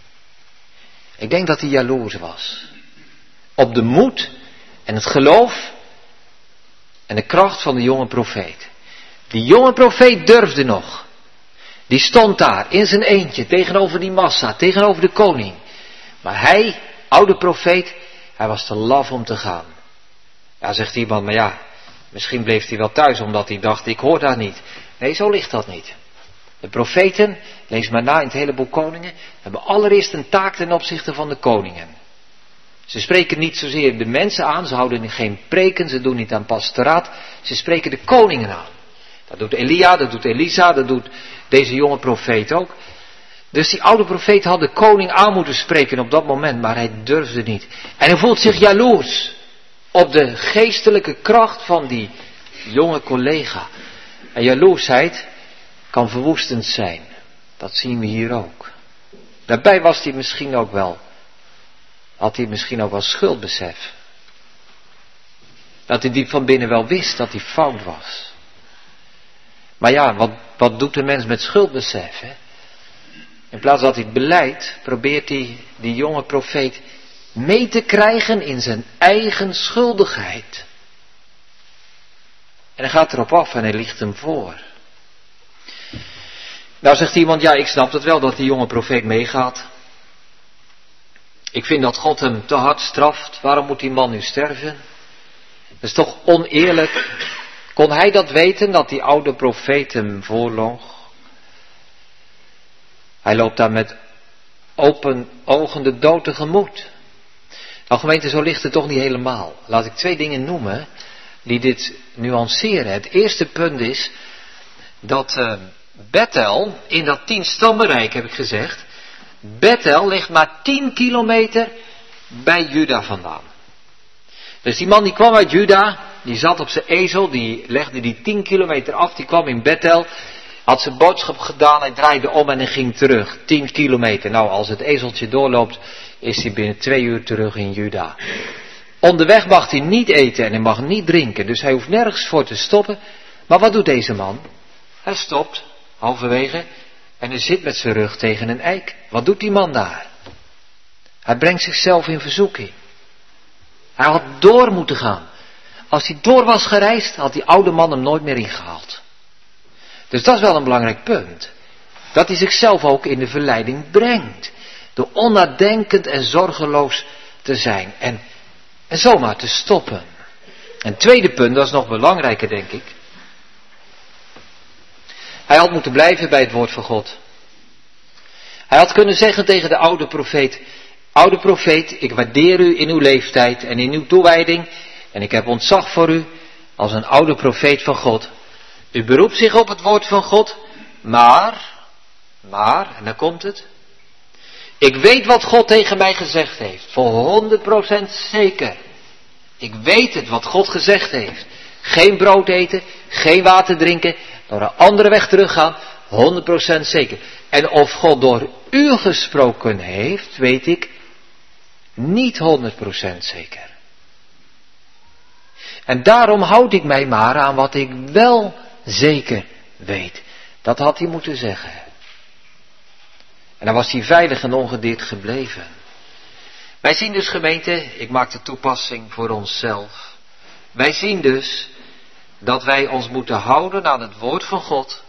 S1: Ik denk dat hij jaloers was. Op de moed en het geloof en de kracht van de jonge profeet. Die jonge profeet durfde nog. Die stond daar in zijn eentje tegenover die massa, tegenover de koning. Maar hij, oude profeet, hij was te laf om te gaan. Ja, zegt iemand, maar ja, misschien bleef hij wel thuis omdat hij dacht, ik hoor daar niet. Nee, zo ligt dat niet. De profeten, lees maar na in het hele boek Koningen, hebben allereerst een taak ten opzichte van de koningen. Ze spreken niet zozeer de mensen aan, ze houden geen preken, ze doen niet aan pastoraat. Ze spreken de koningen aan. Dat doet Elia, dat doet Elisa, dat doet deze jonge profeet ook. Dus die oude profeet had de koning aan moeten spreken op dat moment, maar hij durfde niet. En hij voelt zich jaloers op de geestelijke kracht van die jonge collega. En jaloersheid kan verwoestend zijn. Dat zien we hier ook. Daarbij was hij misschien ook wel, had hij misschien ook wel schuldbesef. Dat hij diep van binnen wel wist dat hij fout was. Maar ja, wat doet de mens met schuldbesef? Hè? In plaats dat hij het beleidt, probeert hij die jonge profeet mee te krijgen in zijn eigen schuldigheid. En hij gaat erop af en hij liegt hem voor. Nou zegt iemand, ja, ik snap het wel dat die jonge profeet meegaat. Ik vind dat God hem te hard straft. Waarom moet die man nu sterven? Dat is toch oneerlijk. Kon hij dat weten, dat die oude profeet hem voorloog? Hij loopt daar met open ogen de dood tegemoet. Nou gemeente, zo ligt het toch niet helemaal. Laat ik 2 dingen noemen die dit nuanceren. Het eerste punt is dat Bethel, in dat 10-stammenrijk heb ik gezegd, Bethel ligt maar 10 kilometer bij Juda vandaan. Dus die man die kwam uit Juda, die zat op zijn ezel, die legde die 10 kilometer af, die kwam in Bethel, had zijn boodschap gedaan, hij draaide om en hij ging terug. 10 kilometer. Nou, als het ezeltje doorloopt, is hij binnen 2 uur terug in Juda. Onderweg mag hij niet eten en hij mag niet drinken, dus hij hoeft nergens voor te stoppen. Maar wat doet deze man? Hij stopt, halverwege, en hij zit met zijn rug tegen een eik. Wat doet die man daar? Hij brengt zichzelf in verzoeking. Hij had door moeten gaan. Als hij door was gereisd, had die oude man hem nooit meer ingehaald. Dus dat is wel een belangrijk punt. Dat hij zichzelf ook in de verleiding brengt. Door onnadenkend en zorgeloos te zijn. En zomaar te stoppen. En tweede punt, dat is nog belangrijker denk ik. Hij had moeten blijven bij het woord van God. Hij had kunnen zeggen tegen de oude profeet: oude profeet, ik waardeer u in uw leeftijd en in uw toewijding. En ik heb ontzag voor u als een oude profeet van God. U beroept zich op het woord van God. Maar, en dan komt het. Ik weet wat God tegen mij gezegd heeft. Voor 100% zeker. Ik weet het wat God gezegd heeft. Geen brood eten, geen water drinken, door een andere weg teruggaan. 100% zeker. En of God door u gesproken heeft, weet ik niet 100% zeker. En daarom houd ik mij maar aan wat ik wel zeker weet. Dat had hij moeten zeggen. En dan was hij veilig en ongedeerd gebleven. Wij zien dus, gemeente, ik maak de toepassing voor onszelf. Wij zien dus dat wij ons moeten houden aan het woord van God.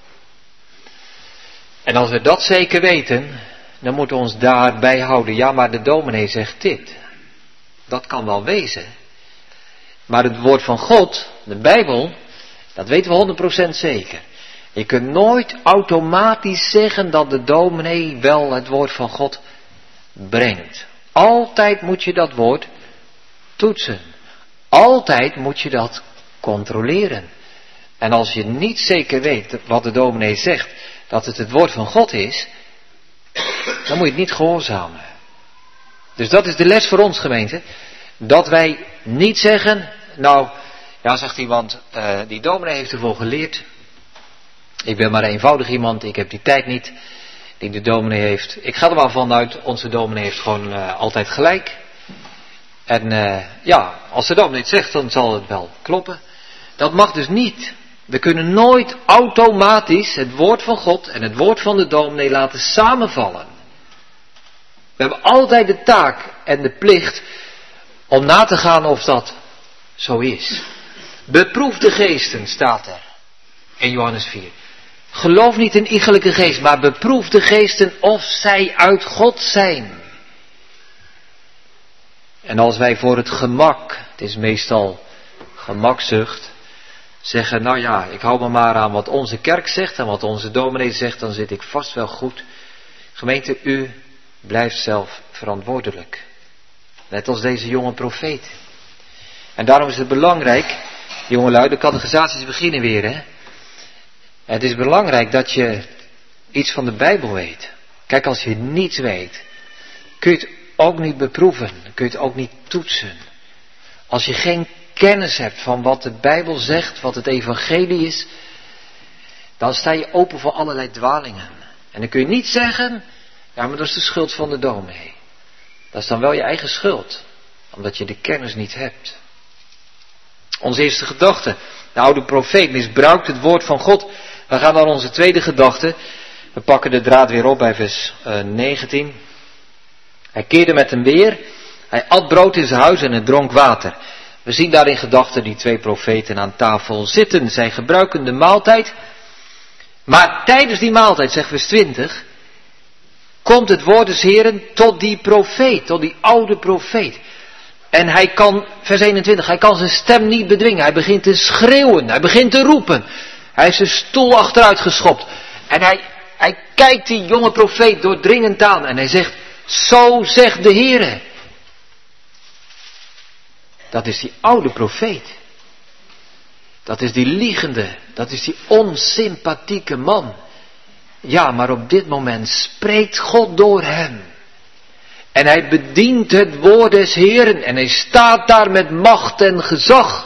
S1: En als we dat zeker weten, dan moeten we ons daarbij houden. Ja, maar de dominee zegt dit. dat kan wel wezen. Maar het woord van God, de Bijbel, dat weten we 100% zeker. Je kunt nooit automatisch zeggen dat de dominee wel het woord van God brengt. Altijd moet je dat woord toetsen. Altijd moet je dat controleren. En als je niet zeker weet wat de dominee zegt, dat het woord van God is, dan moet je het niet gehoorzamen. Dus dat is de les voor ons, gemeente. Dat wij niet zeggen, nou, ja, zegt iemand, die dominee heeft ervoor geleerd. Ik ben maar eenvoudig iemand, ik heb die tijd niet die de dominee heeft. Ik ga er maar vanuit, onze dominee heeft gewoon altijd gelijk. En ja, als de dominee het zegt, dan zal het wel kloppen. Dat mag dus niet. We kunnen nooit automatisch het woord van God en het woord van de dominee laten samenvallen. We hebben altijd de taak en de plicht om na te gaan of dat zo is. Beproef de geesten, staat er in Johannes 4. Geloof niet in iegelijke geest, maar beproef de geesten of zij uit God zijn. En als wij voor het gemak, het is meestal gemakzucht, zeggen, nou ja, ik hou me maar aan wat onze kerk zegt en wat onze dominee zegt, dan zit ik vast wel goed. Gemeente, u blijft zelf verantwoordelijk. Net als deze jonge profeet. En daarom is het belangrijk, jongelui, de catechisaties beginnen weer, hè. Het is belangrijk dat je iets van de Bijbel weet. Kijk, als je niets weet, kun je het ook niet beproeven. Kun je het ook niet toetsen. Als je geen kennis hebt van wat de Bijbel zegt, wat het evangelie is, dan sta je open voor allerlei dwalingen. En dan kun je niet zeggen, ja, maar dat is de schuld van de dominee. Dat is dan wel je eigen schuld, omdat je de kennis niet hebt. Onze eerste gedachte, de oude profeet misbruikt het woord van God. We gaan naar onze tweede gedachte. We pakken de draad weer op bij vers 19. Hij keerde met hem weer. Hij at brood in zijn huis en hij dronk water. We zien daar in gedachten die twee profeten aan tafel zitten. Zij gebruiken de maaltijd. Maar tijdens die maaltijd, zegt vers 20, komt het woord des Heren tot die profeet, tot die oude profeet. En hij kan, vers 21, hij kan zijn stem niet bedwingen. Hij begint te schreeuwen, hij begint te roepen. Hij heeft zijn stoel achteruit geschopt. En hij kijkt die jonge profeet doordringend aan. En hij zegt, zo zegt de Heere. Dat is die oude profeet. Dat is die liegende, dat is die onsympathieke man. Ja, maar op dit moment spreekt God door hem. En hij bedient het woord des Heeren. En hij staat daar met macht en gezag.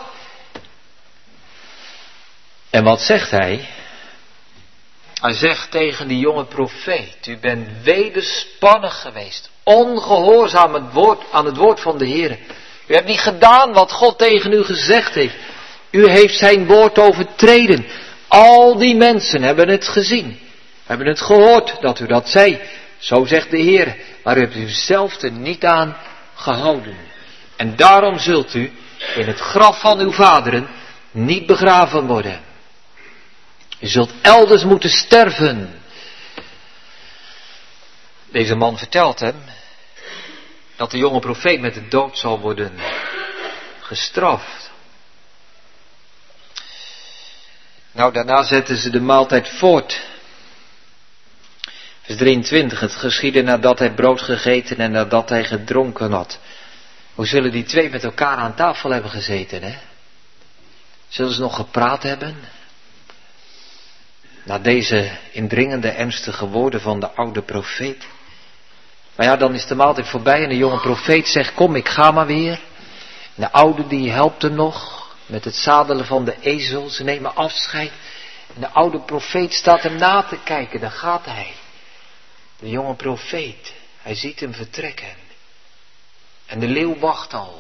S1: En wat zegt hij? Hij zegt tegen die jonge profeet, u bent wederspannig geweest. Ongehoorzaam aan het woord van de Heer. U hebt niet gedaan wat God tegen u gezegd heeft. U heeft zijn woord overtreden. Al die mensen hebben het gezien. Hebben het gehoord dat u dat zei. Zo zegt de Heer. Maar u hebt uzelf er niet aan gehouden. En daarom zult u in het graf van uw vaderen niet begraven worden. U zult elders moeten sterven. Deze man vertelt hem dat de jonge profeet met de dood zal worden gestraft. Nou, daarna zetten ze de maaltijd voort. Vers 23, het geschiedde nadat hij brood gegeten en nadat hij gedronken had. Hoe zullen die twee met elkaar aan tafel hebben gezeten, hè? Zullen ze nog gepraat hebben? Na deze indringende, ernstige woorden van de oude profeet. Maar ja, dan is de maaltijd voorbij en de jonge profeet zegt, kom, ik ga maar weer. En de oude die helpt hem nog met het zadelen van de ezel. Ze nemen afscheid. En de oude profeet staat hem na te kijken, daar gaat hij. De jonge profeet, hij ziet hem vertrekken. En de leeuw wacht al.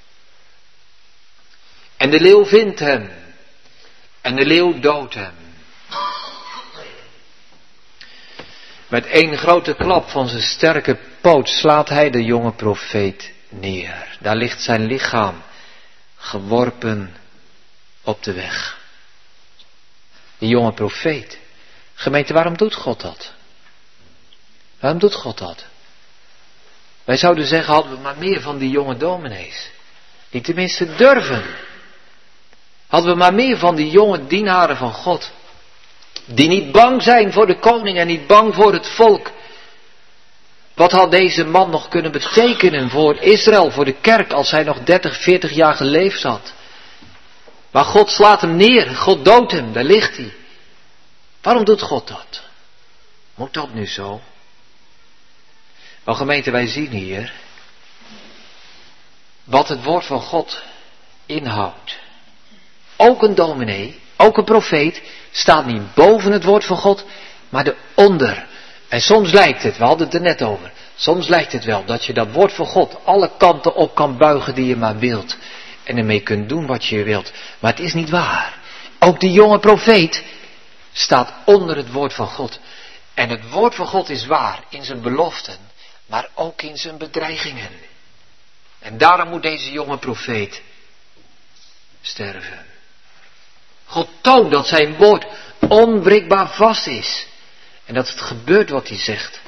S1: En de leeuw vindt hem. En de leeuw doodt hem. Met één grote klap van zijn sterke poot slaat hij de jonge profeet neer. Daar ligt zijn lichaam geworpen op de weg. Die jonge profeet. Gemeente, waarom doet God dat? Waarom doet God dat? Wij zouden zeggen, hadden we maar meer van die jonge dominees. Die tenminste durven. Hadden we maar meer van die jonge dienaren van God. Die niet bang zijn voor de koning en niet bang voor het volk. Wat had deze man nog kunnen betekenen voor Israël, voor de kerk, als hij nog 30, 40 jaar geleefd had? Maar God slaat hem neer, God doodt hem, daar ligt hij. Waarom doet God dat? Moet dat nu zo? Nou gemeente, wij zien hier wat het woord van God inhoudt. Ook een dominee, ook een profeet, staat niet boven het woord van God, maar eronder. En soms lijkt het, we hadden het er net over, soms lijkt het wel dat je dat woord van God alle kanten op kan buigen die je maar wilt. En ermee kunt doen wat je wilt. Maar het is niet waar. Ook die jonge profeet staat onder het woord van God. En het woord van God is waar in zijn beloften, maar ook in zijn bedreigingen. En daarom moet deze jonge profeet sterven. God toont dat zijn woord onwrikbaar vast is. En dat het gebeurt wat hij zegt.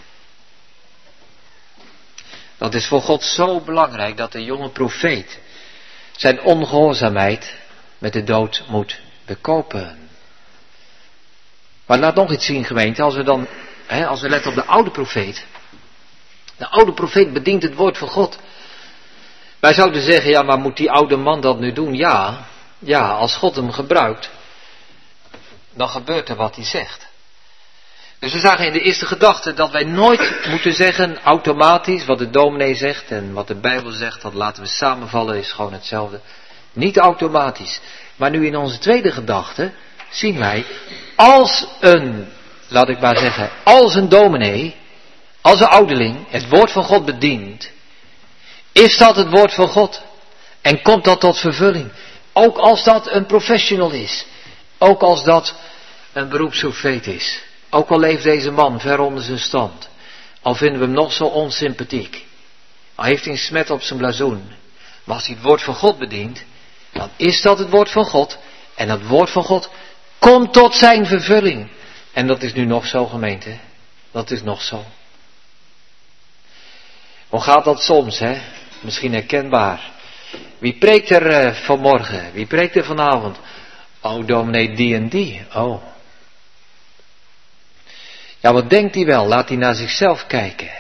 S1: Dat is voor God zo belangrijk dat de jonge profeet zijn ongehoorzaamheid met de dood moet bekopen. Maar laat nog iets zien, gemeente, als we letten op de oude profeet. De oude profeet bedient het woord van God. Wij zouden zeggen, ja, maar moet die oude man dat nu doen? Ja, als God hem gebruikt, dan gebeurt er wat hij zegt. Dus we zagen in de eerste gedachte dat wij nooit moeten zeggen automatisch wat de dominee zegt en wat de Bijbel zegt, dat laten we samenvallen, is gewoon hetzelfde. Niet automatisch. Maar nu in onze tweede gedachte zien wij, als een dominee, als een ouderling het woord van God bedient, is dat het woord van God en komt dat tot vervulling. Ook als dat een professional is, ook als dat een beroepsprofeet is. Ook al leeft deze man ver onder zijn stand. Al vinden we hem nog zo onsympathiek. Al heeft hij een smet op zijn blazoen. Maar als hij het woord van God bedient, dan is dat het woord van God. En dat woord van God komt tot zijn vervulling. En dat is nu nog zo, gemeente. Dat is nog zo. Hoe gaat dat soms, hè? Misschien herkenbaar. Wie preekt er vanmorgen? Wie preekt er vanavond? Oh, dominee die en die. Oh. Ja, wat denkt hij wel? Laat hij naar zichzelf kijken.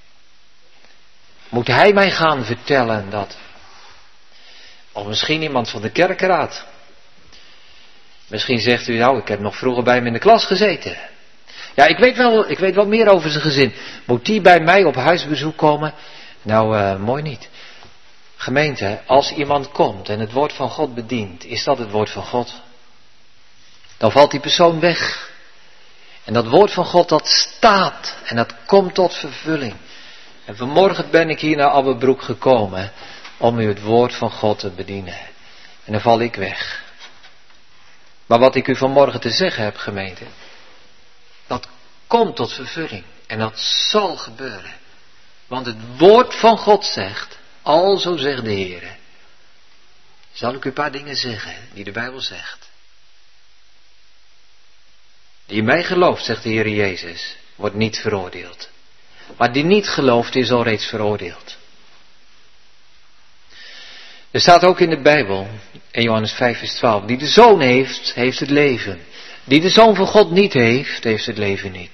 S1: Moet hij mij gaan vertellen dat? Of misschien iemand van de kerkraad. Misschien zegt u, nou, ik heb nog vroeger bij hem in de klas gezeten. Ja, ik weet wel meer over zijn gezin. Moet die bij mij op huisbezoek komen? Nou, mooi niet. Gemeente, als iemand komt en het woord van God bedient, is dat het woord van God? Dan valt die persoon weg. En dat woord van God, dat staat en dat komt tot vervulling. En vanmorgen ben ik hier naar Abbebroek gekomen om u het woord van God te bedienen. En dan val ik weg. Maar wat ik u vanmorgen te zeggen heb, gemeente, dat komt tot vervulling. En dat zal gebeuren. Want het woord van God zegt, alzo zegt de Heer. Zal ik u een paar dingen zeggen die de Bijbel zegt. Die in mij gelooft, zegt de Heer Jezus, wordt niet veroordeeld. Maar die niet gelooft is al reeds veroordeeld. Er staat ook in de Bijbel, in Johannes 5 vers 12, die de Zoon heeft, heeft het leven. Die de Zoon van God niet heeft, heeft het leven niet.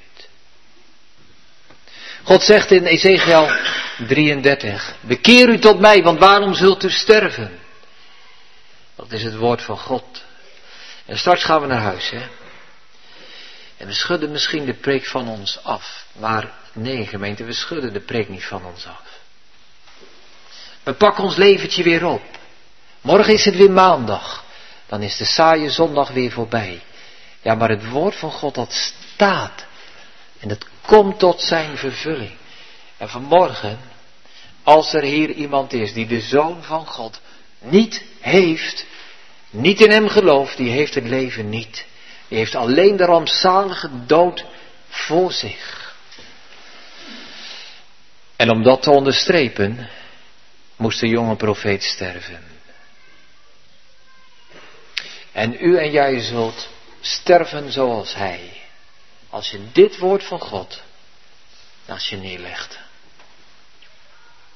S1: God zegt in Ezekiel 33, bekeer u tot mij, want waarom zult u sterven? Dat is het woord van God. En straks gaan we naar huis, hè. En we schudden misschien de preek van ons af. Maar nee, gemeente, we schudden de preek niet van ons af. We pakken ons leventje weer op. Morgen is het weer maandag. Dan is de saaie zondag weer voorbij. Ja, maar het woord van God, dat staat. En dat komt tot zijn vervulling. En vanmorgen, als er hier iemand is die de Zoon van God niet heeft, niet in hem gelooft, die heeft het leven niet. Die heeft alleen de rampzalige dood voor zich. En om dat te onderstrepen, moest de jonge profeet sterven. En u en jij zult sterven zoals hij. Als je dit woord van God naast je neerlegt.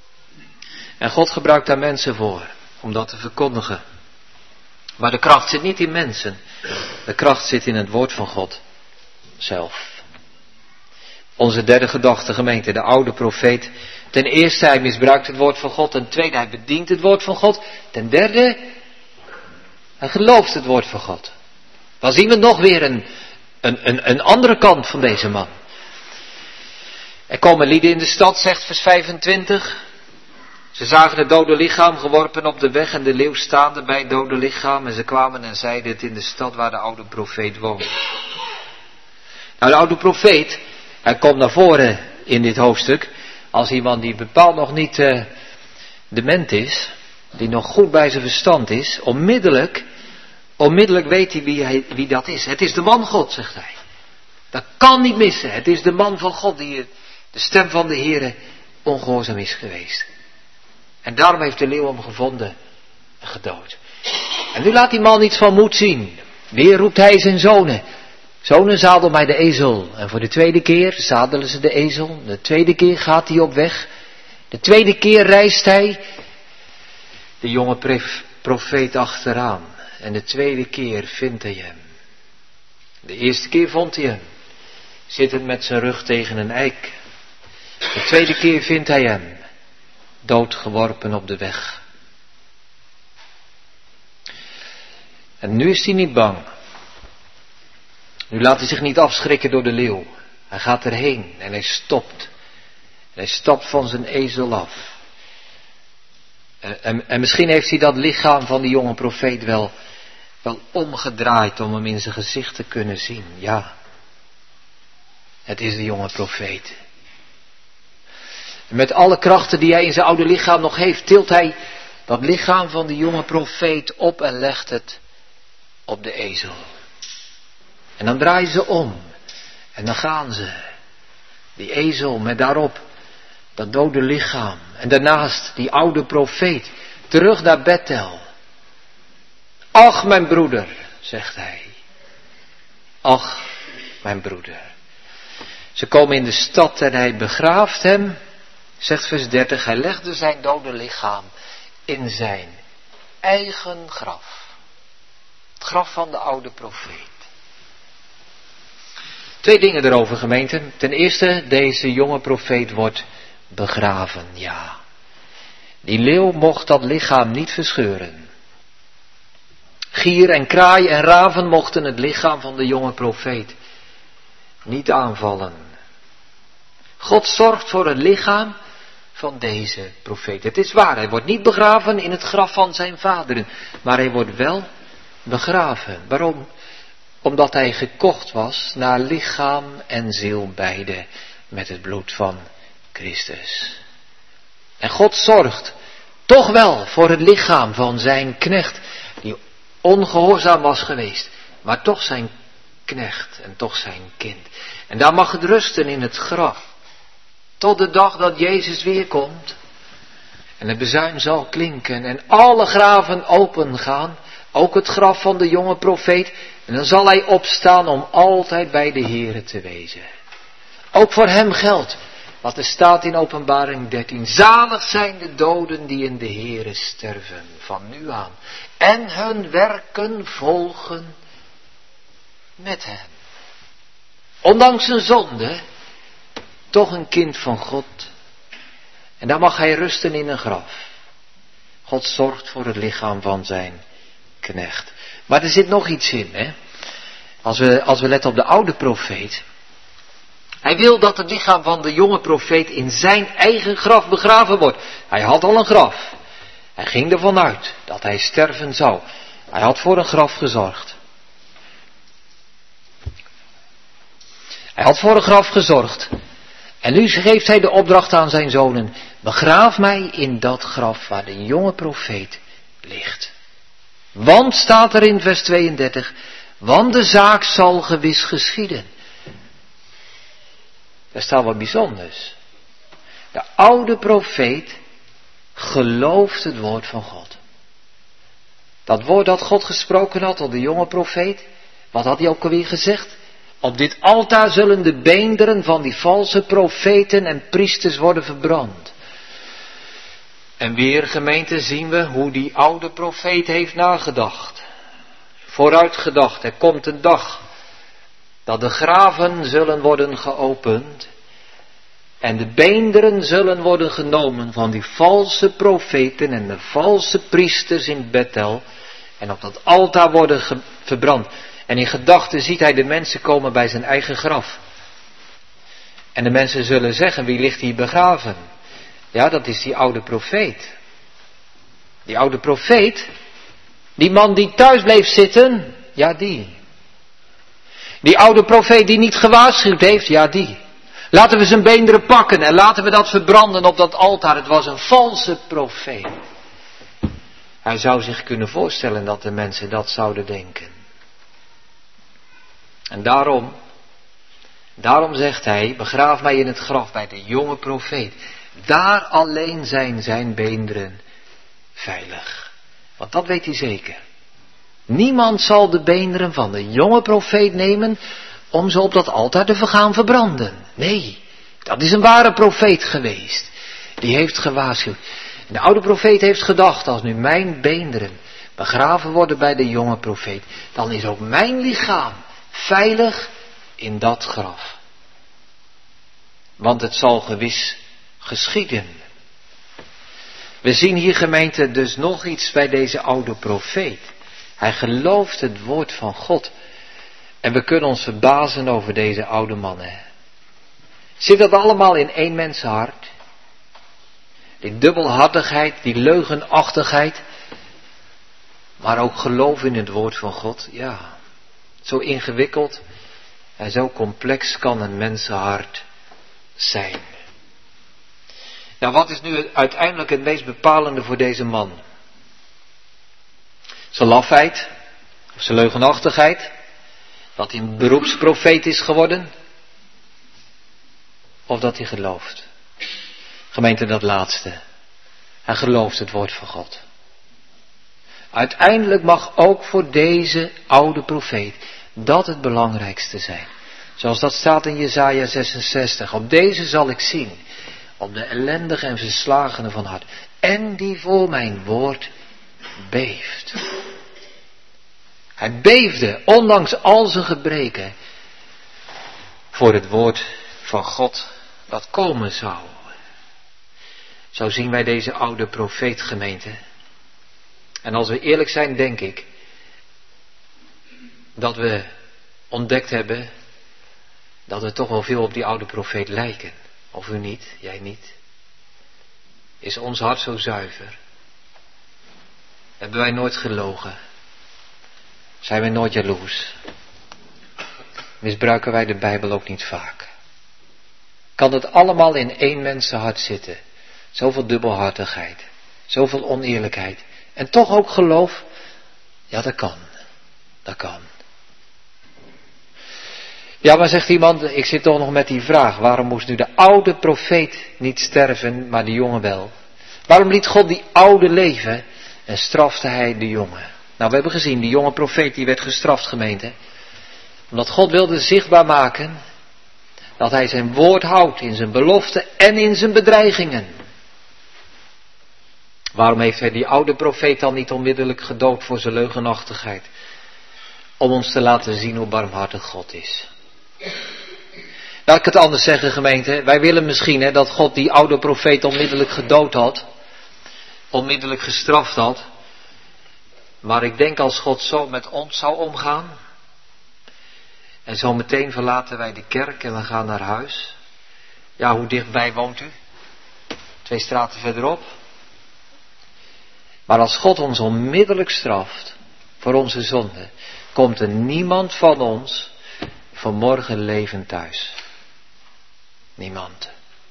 S1: En God gebruikt daar mensen voor, om dat te verkondigen. Maar de kracht zit niet in mensen. De kracht zit in het woord van God zelf. Onze derde gedachte, gemeente, de oude profeet. Ten eerste, hij misbruikt het woord van God. Ten tweede, hij bedient het woord van God. Ten derde, hij gelooft het woord van God. Dan zien we nog weer een andere kant van deze man. Er komen lieden in de stad, zegt vers 25. Ze zagen het dode lichaam geworpen op de weg en de leeuw staande bij het dode lichaam. En ze kwamen en zeiden het in de stad waar de oude profeet woonde. Nou, de oude profeet, hij komt naar voren in dit hoofdstuk als iemand die bepaald nog niet dement is, die nog goed bij zijn verstand is. Onmiddellijk weet hij wie dat is. Het is de man God, zegt hij. Dat kan niet missen. Het is de man van God die de stem van de Heere ongehoorzaam is geweest. En daarom heeft de leeuw hem gevonden en gedood. En nu laat die man iets van moed zien. Weer roept hij zijn zonen. Zonen, zadel mij de ezel. En voor de tweede keer zadelen ze de ezel. De tweede keer gaat hij op weg. De tweede keer reist hij de jonge profeet achteraan. En de tweede keer vindt hij hem. De eerste keer vond hij hem, zittend met zijn rug tegen een eik. De tweede keer vindt hij hem, doodgeworpen op de weg. En nu is hij niet bang. Nu laat hij zich niet afschrikken door de leeuw. Hij gaat erheen en hij stopt. En hij stapt van zijn ezel af. En misschien heeft hij dat lichaam van die jonge profeet wel omgedraaid om hem in zijn gezicht te kunnen zien. Ja, het is de jonge profeet. En met alle krachten die hij in zijn oude lichaam nog heeft, tilt hij dat lichaam van die jonge profeet op en legt het op de ezel. En dan draaien ze om en dan gaan ze. Die ezel met daarop dat dode lichaam en daarnaast die oude profeet terug naar Bethel. Ach, mijn broeder, zegt hij. Ach, mijn broeder. Ze komen in de stad en hij begraaft hem, zegt vers 30, hij legde zijn dode lichaam in zijn eigen graf. Het graf van de oude profeet. Twee dingen erover, gemeente. Ten eerste, deze jonge profeet wordt begraven, ja. Die leeuw mocht dat lichaam niet verscheuren. Gier en kraai en raven mochten het lichaam van de jonge profeet niet aanvallen. God zorgt voor het lichaam van deze profeet. Het is waar, hij wordt niet begraven in het graf van zijn vaderen, maar hij wordt wel begraven. Waarom? Omdat hij gekocht was naar lichaam en ziel beide met het bloed van Christus. En God zorgt toch wel voor het lichaam van zijn knecht, die ongehoorzaam was geweest, maar toch zijn knecht en toch zijn kind. En daar mag het rusten in het graf, tot de dag dat Jezus weer komt. En het bezuin zal klinken en alle graven open gaan, ook het graf van de jonge profeet. En dan zal hij opstaan om altijd bij de Heere te wezen. Ook voor hem geldt wat er staat in Openbaring 13. Zalig zijn de doden die in de Heere sterven van nu aan. En hun werken volgen met hem. Ondanks zijn zonde, toch een kind van God. En dan mag hij rusten in een graf. God zorgt voor het lichaam van zijn knecht. Maar er zit nog iets in, hè. Als we letten op de oude profeet. Hij wil dat het lichaam van de jonge profeet in zijn eigen graf begraven wordt. Hij had al een graf. Hij ging ervan uit dat hij sterven zou. Hij had voor een graf gezorgd. Hij had voor een graf gezorgd. En nu geeft hij de opdracht aan zijn zonen. Begraaf mij in dat graf waar de jonge profeet ligt. Want, staat er in vers 32, want de zaak zal gewis geschieden. Daar staat wat bijzonders. De oude profeet gelooft het woord van God. Dat woord dat God gesproken had tot de jonge profeet, wat had hij ook alweer gezegd? Op dit altaar zullen de beenderen van die valse profeten en priesters worden verbrand. En weer, gemeente, zien we hoe die oude profeet heeft nagedacht. Vooruitgedacht, er komt een dag dat de graven zullen worden geopend en de beenderen zullen worden genomen van die valse profeten en de valse priesters in Bethel en op dat altaar worden verbrand. En in gedachten ziet hij de mensen komen bij zijn eigen graf. En de mensen zullen zeggen, wie ligt hier begraven? Ja, dat is die oude profeet. Die oude profeet, die man die thuis bleef zitten, ja die. Die oude profeet die niet gewaarschuwd heeft, ja die. Laten we zijn beenderen pakken en laten we dat verbranden op dat altaar. Het was een valse profeet. Hij zou zich kunnen voorstellen dat de mensen dat zouden denken. En daarom zegt hij, begraaf mij in het graf bij de jonge profeet. Daar alleen zijn zijn beenderen veilig. Want dat weet hij zeker. Niemand zal de beenderen van de jonge profeet nemen om ze op dat altaar te gaan verbranden. Nee, dat is een ware profeet geweest. Die heeft gewaarschuwd. De oude profeet heeft gedacht, als nu mijn beenderen begraven worden bij de jonge profeet, dan is ook mijn lichaam veilig in dat graf. Want het zal gewis geschieden. We zien hier, gemeente, dus nog iets bij deze oude profeet. Hij gelooft het woord van God. En we kunnen ons verbazen over deze oude mannen. Zit dat allemaal in één mensenhart? Die dubbelhartigheid, die leugenachtigheid. Maar ook geloof in het woord van God. Ja, zo ingewikkeld en zo complex kan een mensenhart zijn. Nou, wat is nu uiteindelijk het meest bepalende voor deze man? Zijn lafheid, of zijn leugenachtigheid, dat hij een beroepsprofeet is geworden, of dat hij gelooft. Gemeente, dat laatste. Hij gelooft het woord van God. Uiteindelijk mag ook voor deze oude profeet dat het belangrijkste zijn. Zoals dat staat in Jesaja 66. Op deze zal ik zien, op de ellendige en verslagene van hart, en die voor mijn woord beeft. Hij beefde, ondanks al zijn gebreken, voor het woord van God dat komen zou. Zo zien wij deze oude profeet, gemeente. En als we eerlijk zijn, denk ik dat we ontdekt hebben dat we toch wel veel op die oude profeet lijken. Of u niet, jij niet. Is ons hart zo zuiver? Hebben wij nooit gelogen? Zijn wij nooit jaloers? Misbruiken wij de Bijbel ook niet vaak? Kan het allemaal in één mensenhart zitten? Zoveel dubbelhartigheid, zoveel oneerlijkheid en toch ook geloof? Ja, dat kan. Dat kan. Ja, maar zegt iemand, ik zit toch nog met die vraag. Waarom moest nu de oude profeet niet sterven, maar de jonge wel? Waarom liet God die oude leven en strafte hij de jonge? Nou, we hebben gezien, die jonge profeet die werd gestraft, gemeente. Omdat God wilde zichtbaar maken dat hij zijn woord houdt in zijn beloften en in zijn bedreigingen. Waarom heeft hij die oude profeet dan niet onmiddellijk gedood voor zijn leugenachtigheid? Om ons te laten zien hoe barmhartig God is. Laat ik het anders zeggen, gemeente. Wij willen misschien dat God die oude profeet onmiddellijk gedood had. Onmiddellijk gestraft had. Maar ik denk als God zo met ons zou omgaan. En zo meteen verlaten wij de kerk en we gaan naar huis. Ja, hoe dichtbij woont u? 2 straten verderop. Maar als God ons onmiddellijk straft voor onze zonde, komt er niemand van ons vanmorgen levend thuis. Niemand.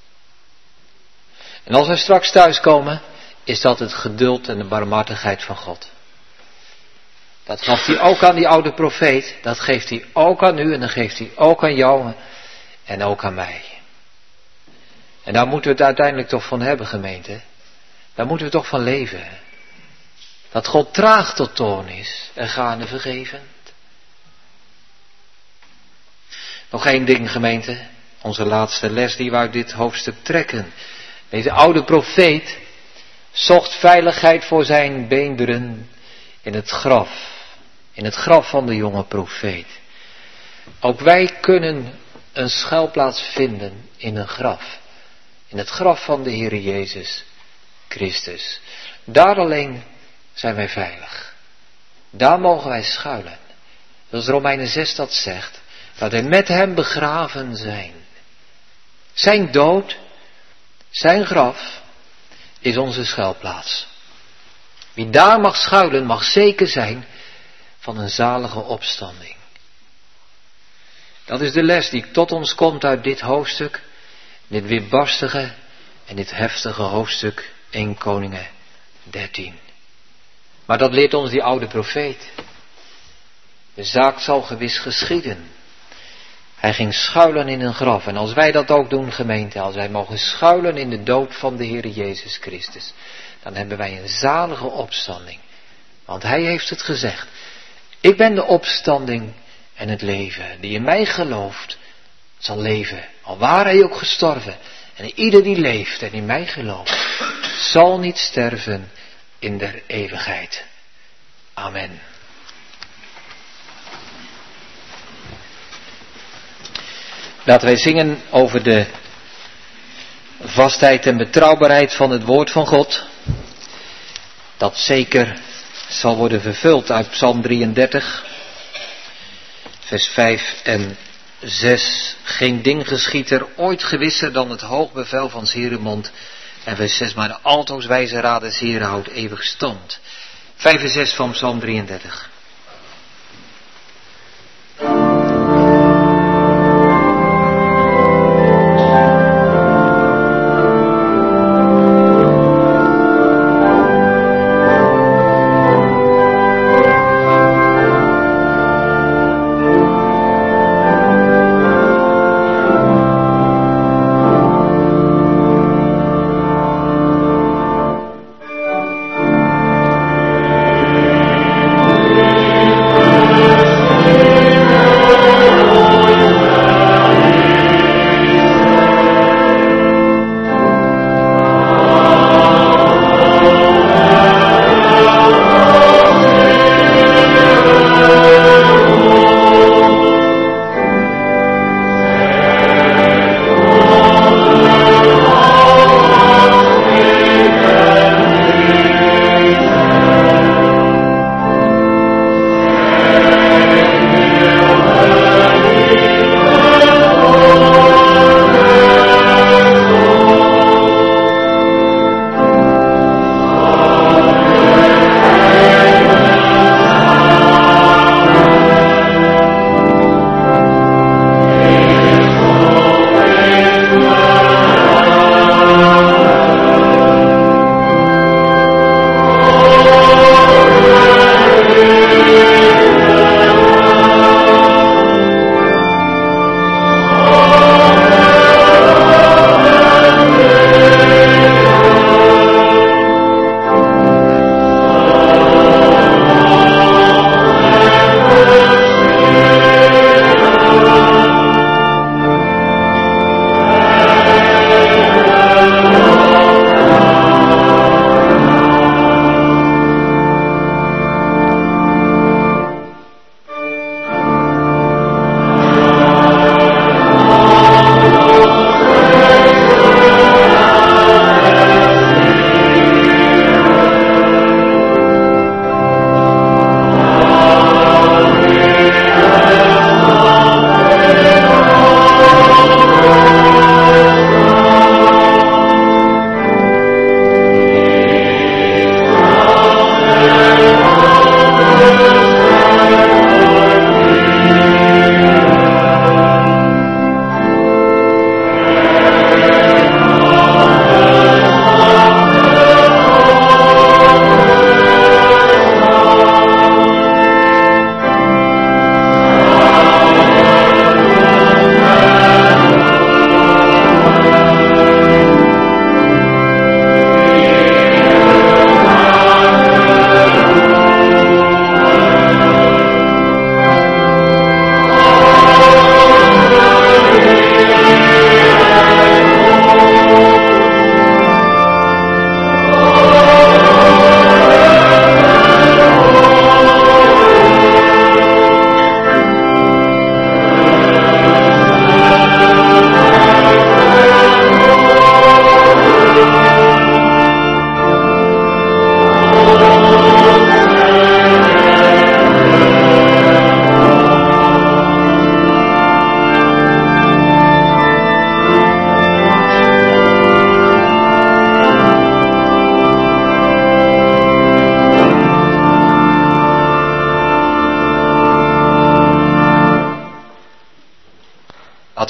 S1: En als we straks thuiskomen, is dat het geduld en de barmhartigheid van God. Dat gaf hij ook aan die oude profeet, dat geeft hij ook aan u en dat geeft hij ook aan jou en ook aan mij. En daar moeten we het uiteindelijk toch van hebben, gemeente. Daar moeten we toch van leven. Dat God traag tot toorn is en gaarne vergevend. Nog één ding, gemeente. Onze laatste les die we uit dit hoofdstuk trekken. Deze oude profeet zocht veiligheid voor zijn beenderen in het graf van de jonge profeet. Ook wij kunnen een schuilplaats vinden in een graf, in het graf van de Heer Jezus Christus. Daar alleen zijn wij veilig. Daar mogen wij schuilen. Zoals Romeinen 6 dat zegt, dat wij met hem begraven zijn. Zijn dood, zijn graf, is onze schuilplaats. Wie daar mag schuilen, mag zeker zijn van een zalige opstanding. Dat is de les die tot ons komt uit dit hoofdstuk, dit weerbarstige en dit heftige hoofdstuk 1 Koningen 13. Maar dat leert ons die oude profeet. De zaak zal gewis geschieden. Hij ging schuilen in een graf. En als wij dat ook doen, gemeente, als wij mogen schuilen in de dood van de Heer Jezus Christus, dan hebben wij een zalige opstanding. Want hij heeft het gezegd. Ik ben de opstanding en het leven. Die in mij gelooft, zal leven. Al ware hij ook gestorven. En ieder die leeft en in mij gelooft, zal niet sterven in der eeuwigheid. Amen. Laten wij zingen over de vastheid en betrouwbaarheid van het woord van God. Dat zeker zal worden vervuld uit Psalm 33, vers 5 en 6. Geen ding geschiedt er ooit gewisser dan het hoogbevel van 's Heeren mond. En vers 6, maar de altoos wijze raad des Heeren houdt eeuwig stand. 5 en 6 van Psalm 33.
S2: Amen.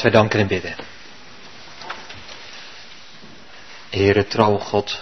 S1: Laten wij danken en bidden. Heere trouw God,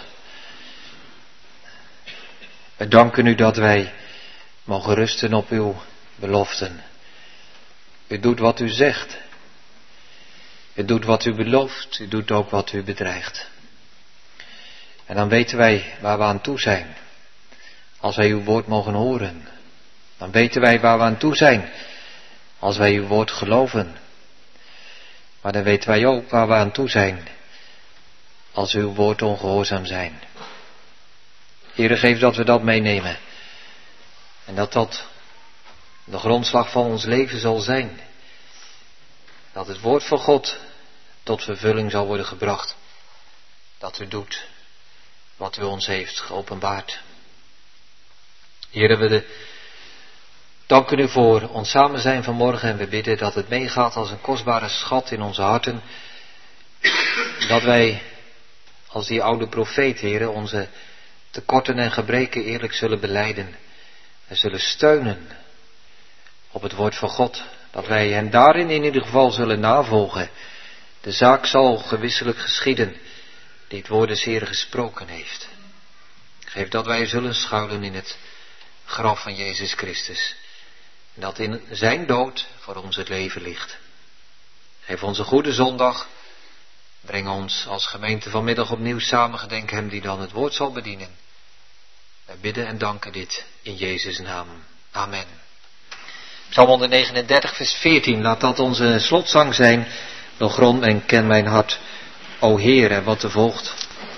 S1: wij danken u dat wij mogen rusten op uw beloften. U doet wat u zegt. U doet wat u belooft. U doet ook wat u bedreigt. En dan weten wij waar we aan toe zijn. Als wij uw woord mogen horen. Dan weten wij waar we aan toe zijn. Als wij uw woord geloven. Maar dan weten wij ook waar we aan toe zijn. Als uw woord ongehoorzaam zijn. Heere, geef dat we dat meenemen. En dat dat de grondslag van ons leven zal zijn. Dat het woord van God tot vervulling zal worden gebracht. Dat u doet wat u ons heeft geopenbaard. Heere, we danken u voor ons samen zijn vanmorgen en we bidden dat het meegaat als een kostbare schat in onze harten. Dat wij als die oude profeet, Heere, onze tekorten en gebreken eerlijk zullen belijden. En zullen steunen op het woord van God. Dat wij hem daarin in ieder geval zullen navolgen. De zaak zal gewisselijk geschieden die het woord des Heeren gesproken heeft. Geef dat wij zullen schuilen in het graf van Jezus Christus. En dat in zijn dood voor ons het leven ligt. Geef ons een goede zondag. Breng ons als gemeente vanmiddag opnieuw samen. Gedenk hem die dan het woord zal bedienen. Wij bidden en danken dit in Jezus' naam. Amen. Psalm 139 vers 14. Laat dat onze slotzang zijn. Doorgrond en ken mijn hart. O Heere, wat er volgt.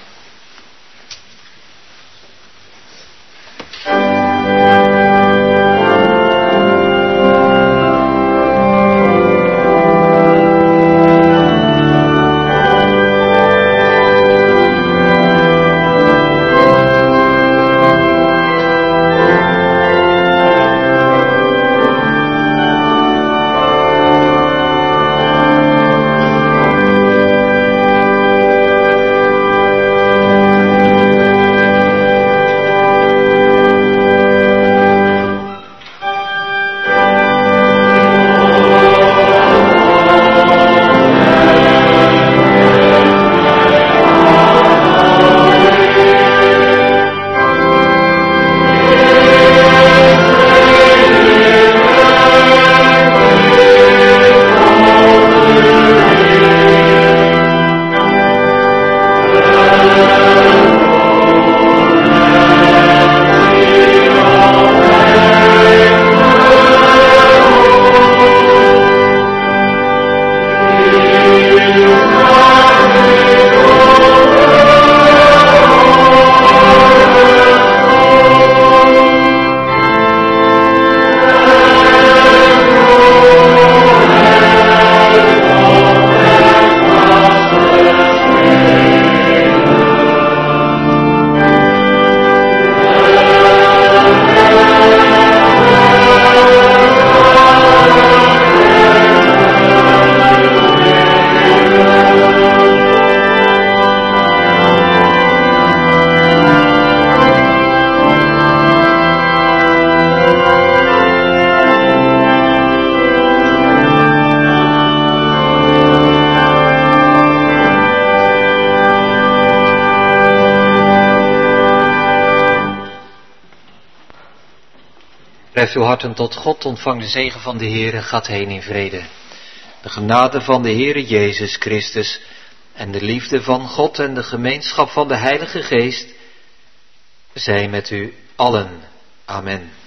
S1: Treft uw harten tot God, ontvang de zegen van de Heere, gaat heen in vrede. De genade van de Heere Jezus Christus en de liefde van God en de gemeenschap van de Heilige Geest zij met u allen. Amen.